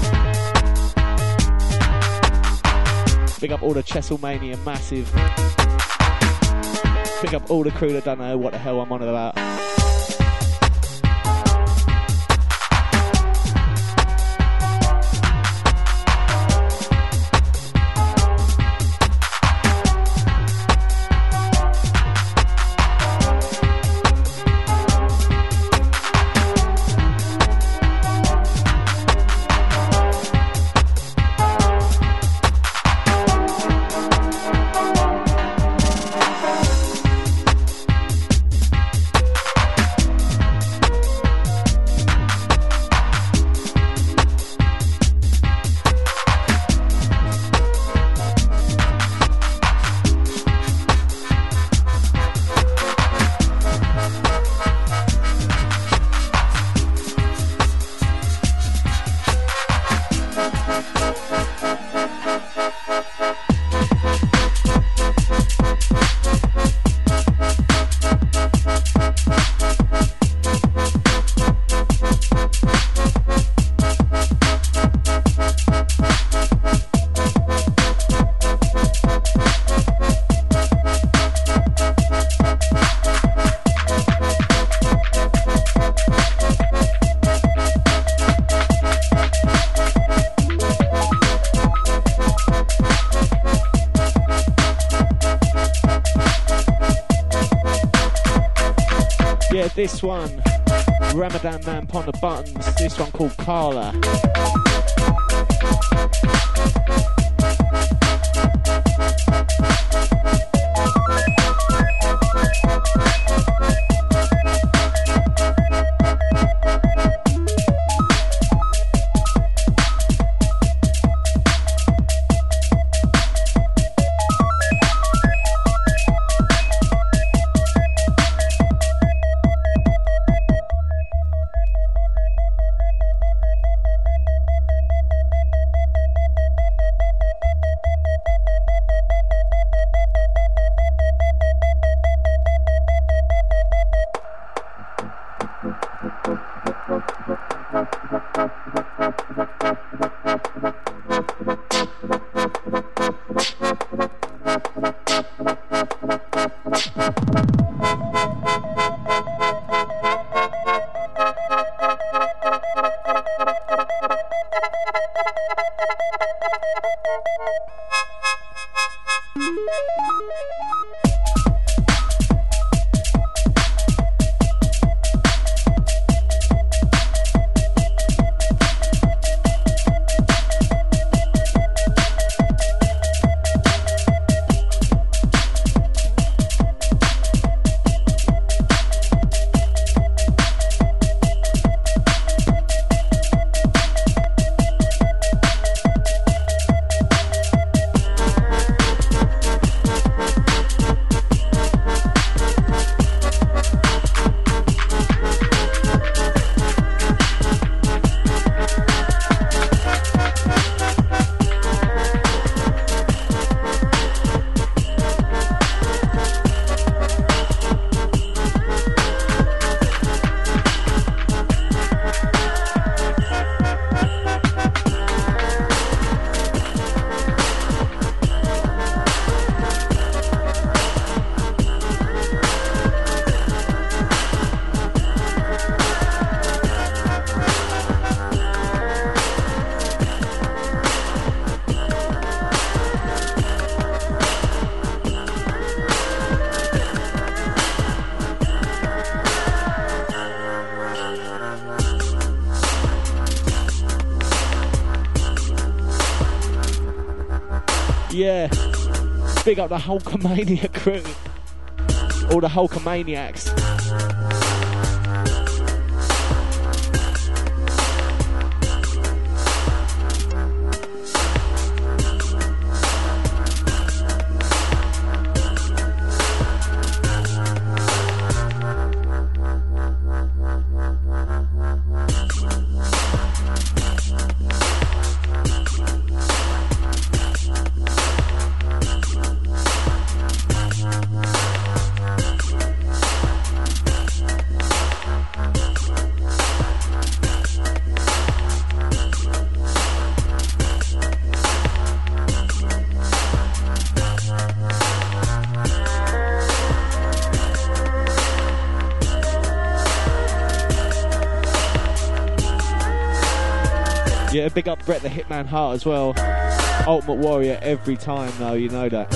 Big up all the Chesselmania massive. Big up all the crew that don't know what the hell I'm on about. This one, Ramadan Man Pon the Buttons. This one called Carla. Yeah, big up the Hulkamania crew, all the Hulkamaniacs. Yeah, big up Bret the Hitman Hart as well. Ultimate Warrior every time though, you know that.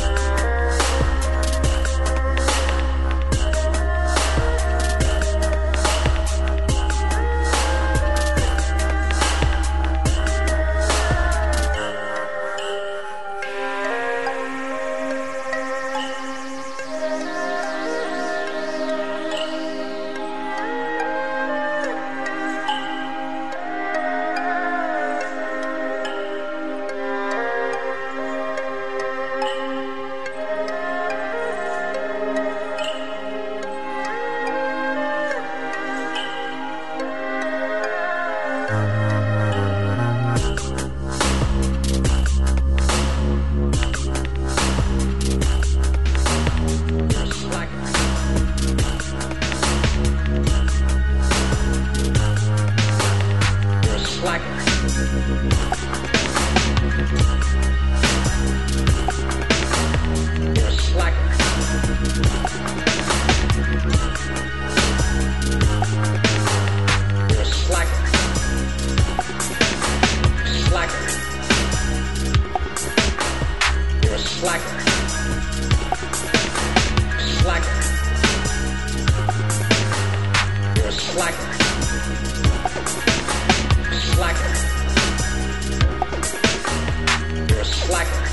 slacker.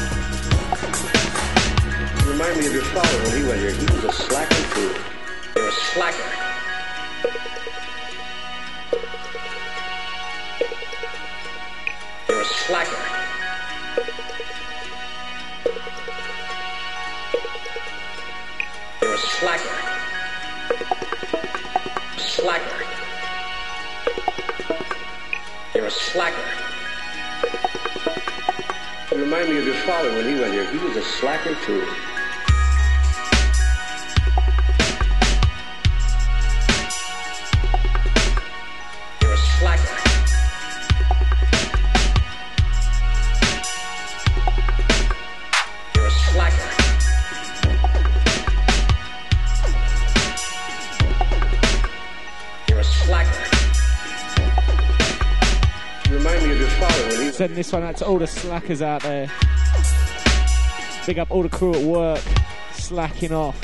You remind me of your father when he went here. He was a slacker too. You're a slacker. You're a slacker. You're a slacker. Slacker. You're a slacker. You remind me of your father when he went here. He was a slacker too. You're a slacker. You're a slacker. You're a slacker. You remind me of your father when he... Send this one out to all the slackers out there. Big up all the crew at work, slacking off.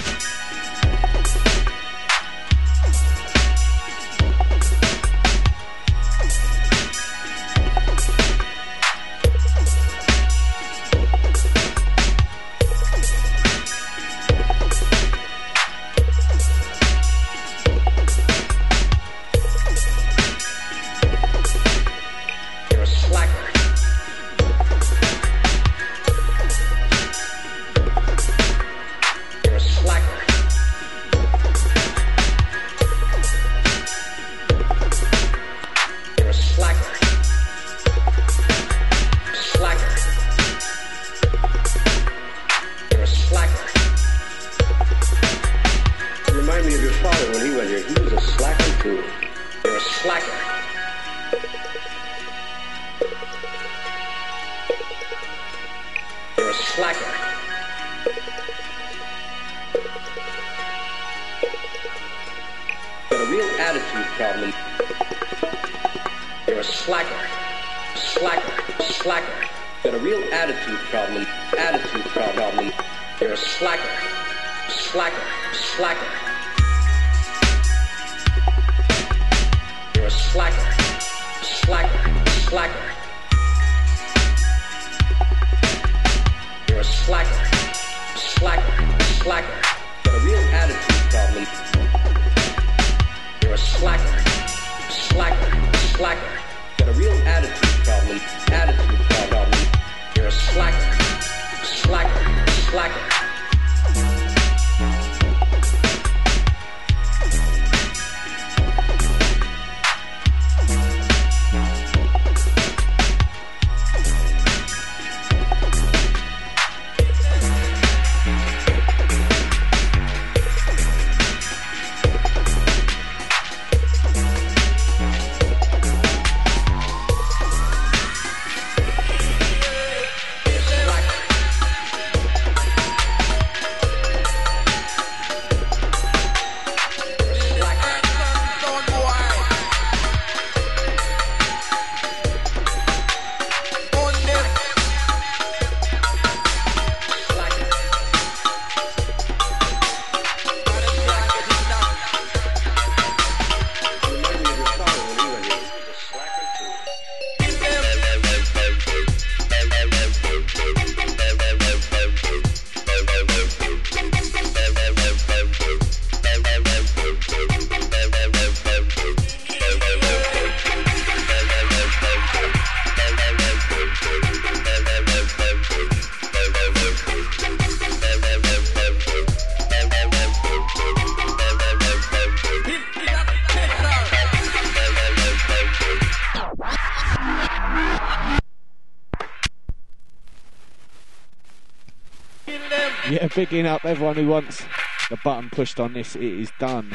Yeah, bigging up everyone who wants the button pushed on this. It is done.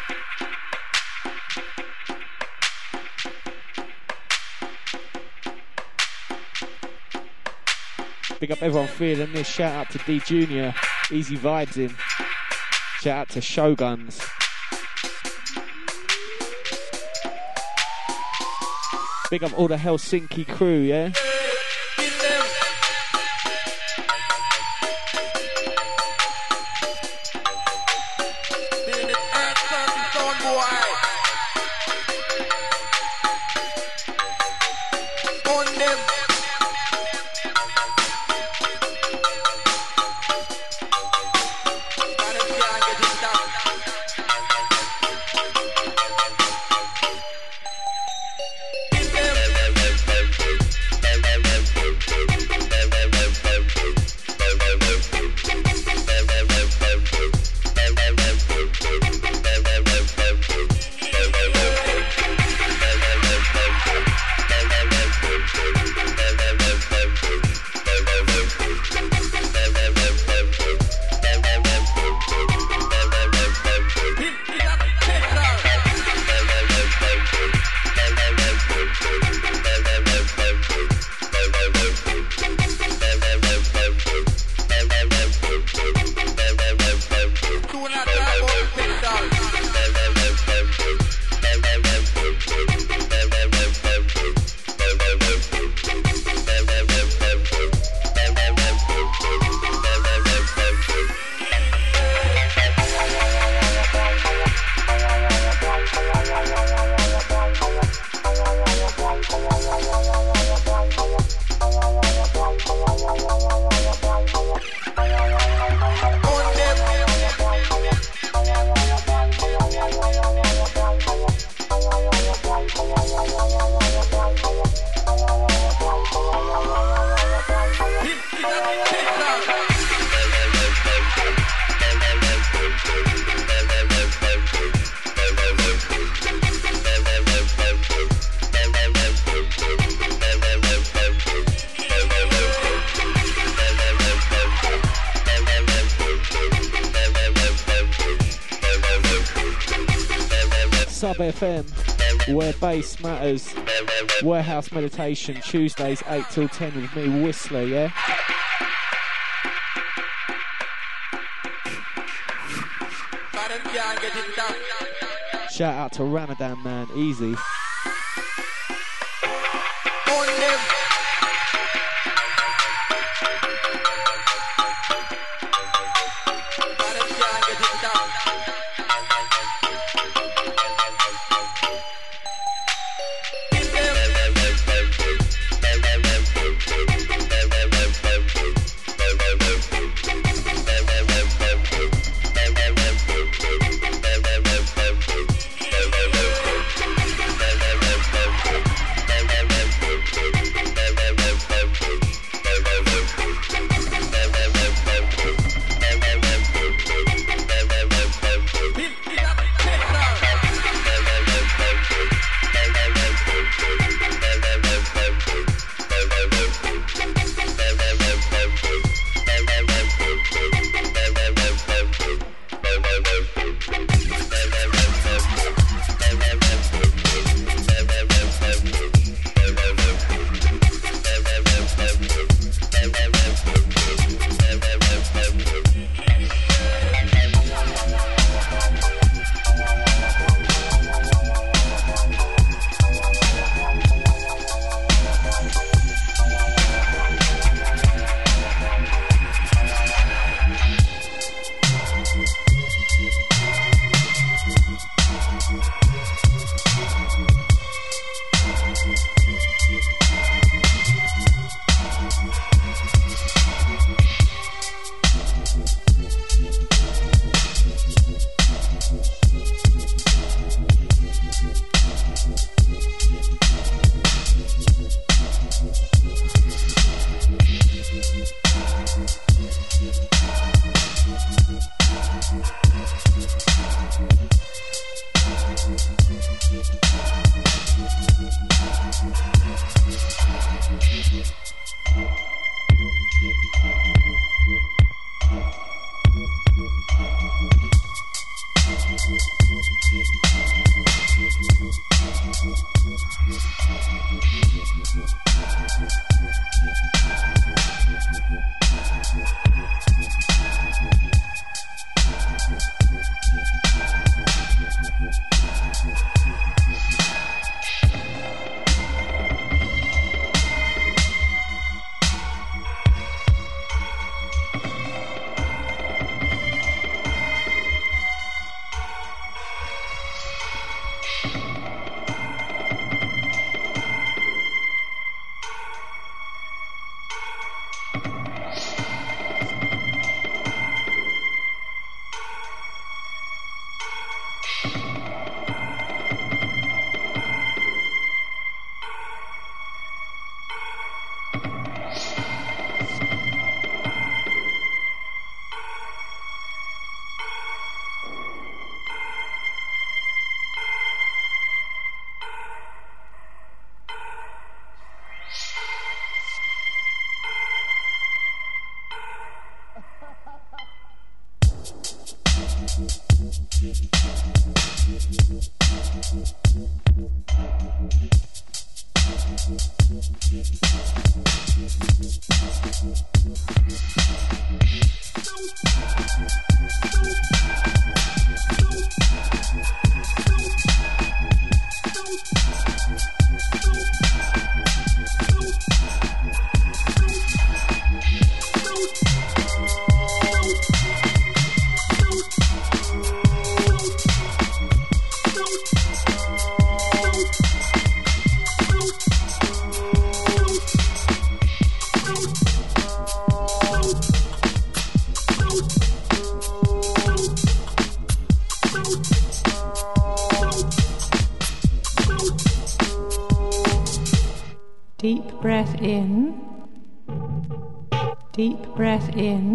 Big up everyone feeling this. Shout out to D Junior, Easy Vibes in. Shout out to Shoguns. Big up all the Helsinki crew, yeah? Sub FM, where bass matters. Warehouse Meditation, Tuesdays 8 till 10 with me, Whistler, yeah? Shout out to Ramadan, man, easy. Deep breath in deep breath in,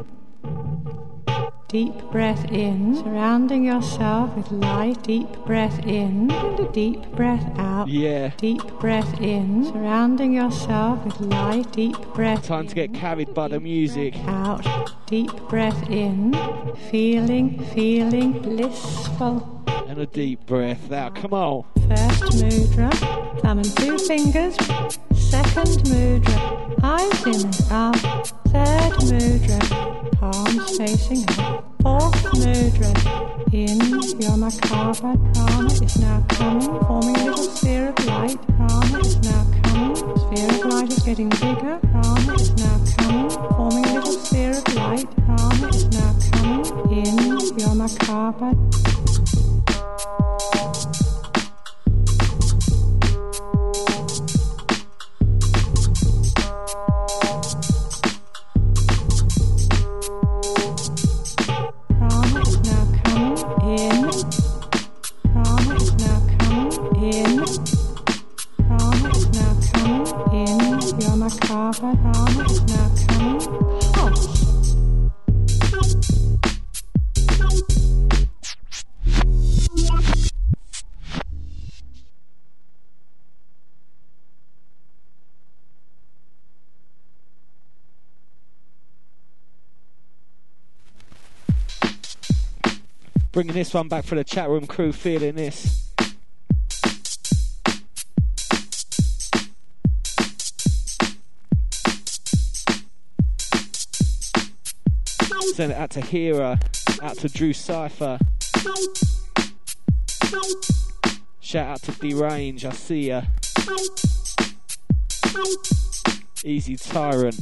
deep breath in, surrounding yourself with light, deep breath in, and a deep breath out, deep breath in, surrounding yourself with light, deep breath time to get carried by the music, out, deep breath in, feeling blissful, and a deep breath out, come on. First mudra, thumb and two fingers, second mudra, eyes in and up, third mudra, palms facing up, fourth mudra, in your macabre, prana is now coming, forming a little sphere of light, prana is now coming, sphere of light is getting bigger, prana is now coming, forming a little sphere of light, prana is now coming, in your macabre. Bringing this one back for the chat room crew, feeling this. Send it out to Hera, out to Drew Cypher. Shout out to Derange, I see ya. Easy Tyrant.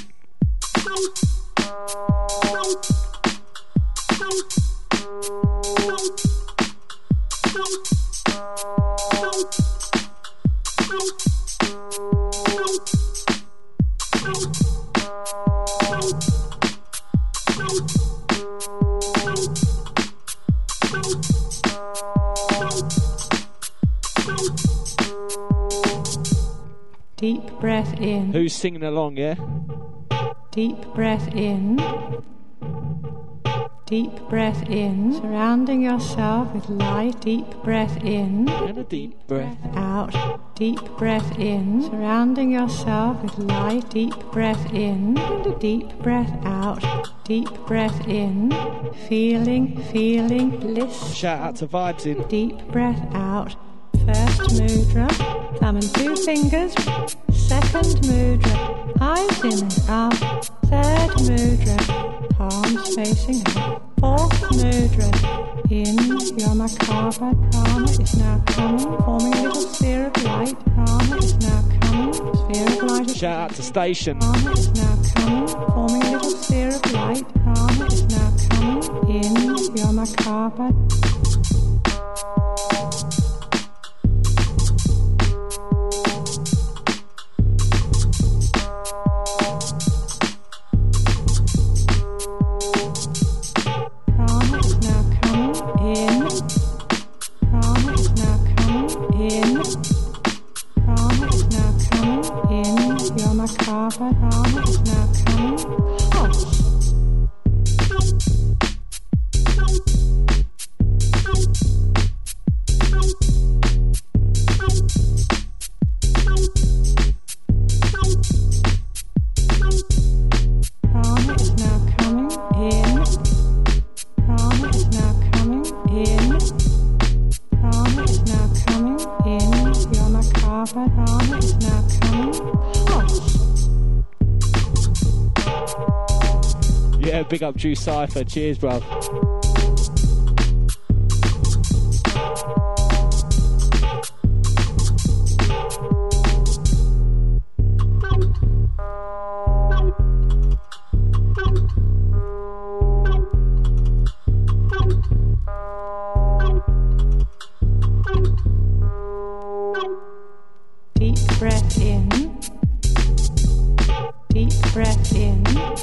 Deep breath in. Who's singing along, yeah? Deep breath in. Deep breath in, surrounding yourself with light, deep breath in, and a deep breath out, deep breath in, surrounding yourself with light, deep breath in, and a deep breath out, deep breath in, feeling bliss. Shout out to Vibes in. Deep breath out, first mudra, thumb and two fingers, second mudra, eyes in and up, third mudra, palms facing up, fourth mudra, in your macabre, prana is now coming, forming a little sphere of light, prana is now coming, sphere of light. Shout out to Station. Prana is now coming, forming a little sphere of light, prana is now coming, in your macabre. Big up Drew Cypher, cheers bruv. Deep breath in, deep breath in,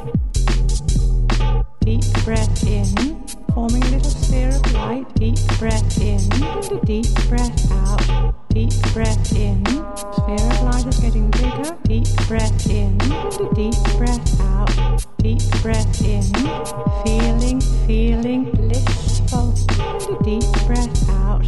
deep breath in, forming a little sphere of light, deep breath in, and a deep breath out, deep breath in, sphere of light is getting bigger, deep breath in, and a Deep breath out, deep breath in, feeling blissful. Deep breath out.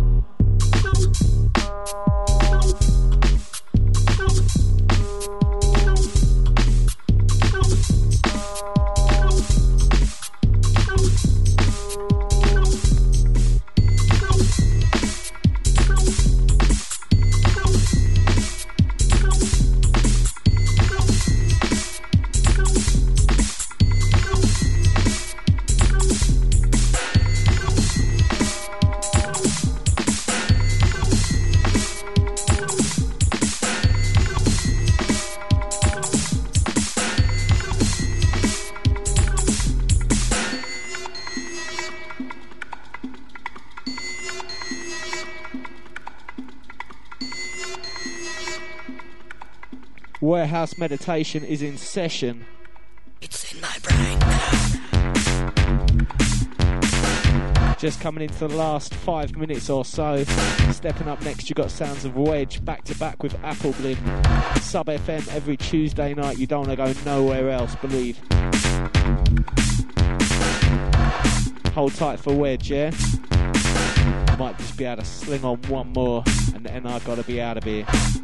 Warehouse Meditation is in session. It's in my brain now. Just coming into the last 5 minutes or so. Stepping up next, you got Sounds of Wedge back to back with Apple Blim. Sub FM every Tuesday night. You don't want to go nowhere else, believe. Hold tight for Wedge, yeah? Might just be able to sling on one more and then I gotta be out of here.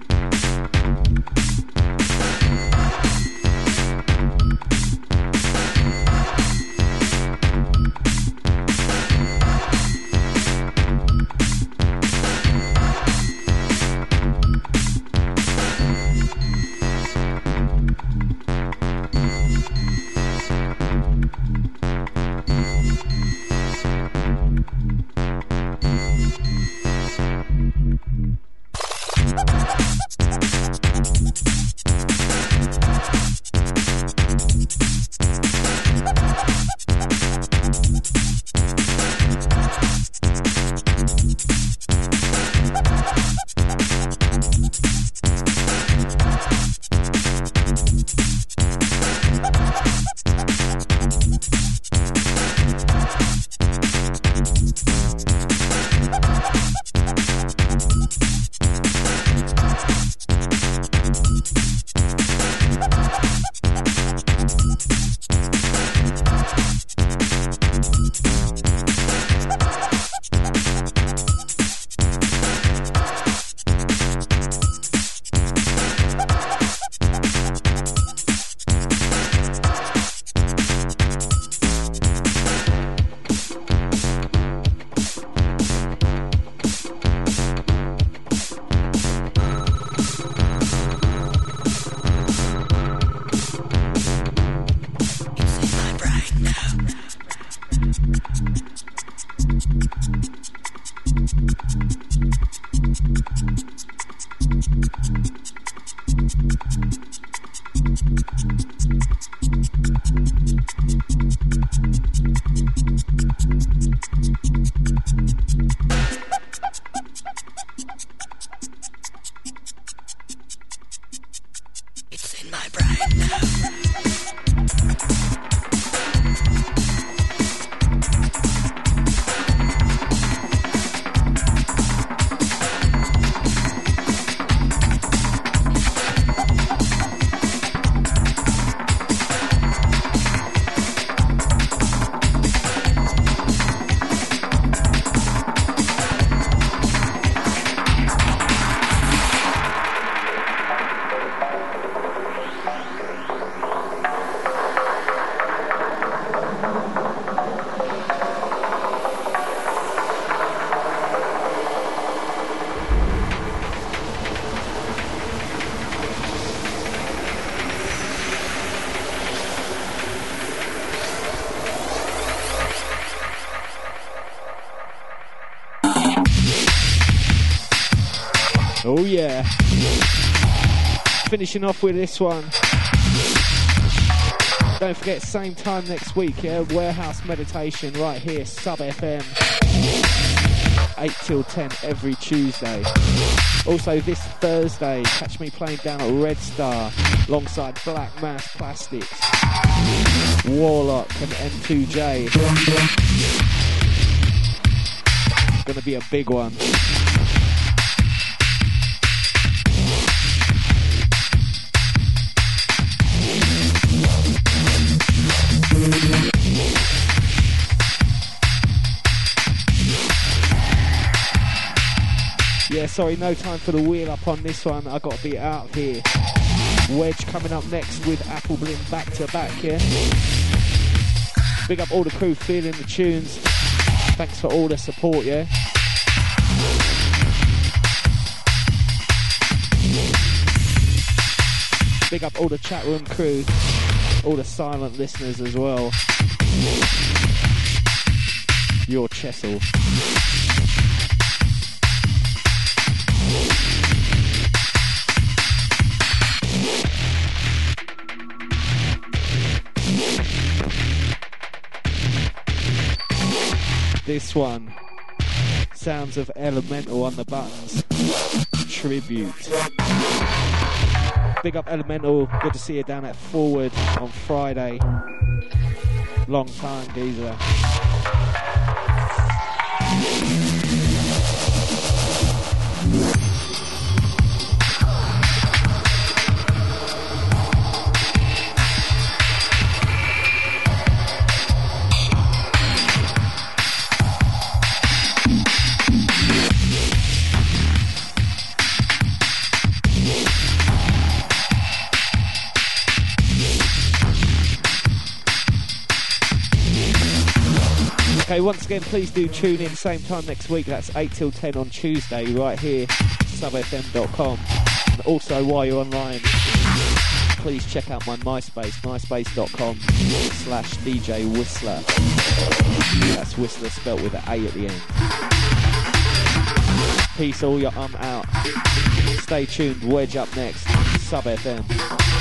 It's in my brain now. Oh yeah. Finishing off with this one. Don't forget, same time next week, yeah? Warehouse Meditation right here, Sub FM. 8 till 10 every Tuesday. Also this Thursday, catch me playing down at Red Star alongside Black Mass Plastics, Warlock and M2J. Gonna be a big one. sorry, no time for the wheel up on this one. I got to be out of here. Wedge coming up next with Apple Blin back to back, yeah? Big up all the crew feeling the tunes. Thanks for all the support, yeah? Big up all the chat room crew, all the silent listeners as well. Your Chessel. This one, sounds of Elemental on the buttons. Tribute. Big up Elemental, good to see you down at Forward on Friday. Long time, geezer. Okay, once again, please do tune in same time next week. That's 8 till 10 on Tuesday, right here, subfm.com. And also, while you're online, please check out my MySpace, myspace.com/DJ Whistler. That's Whistler spelt with an A at the end. Peace all, I'm out. Stay tuned, Wedge up next, Sub FM.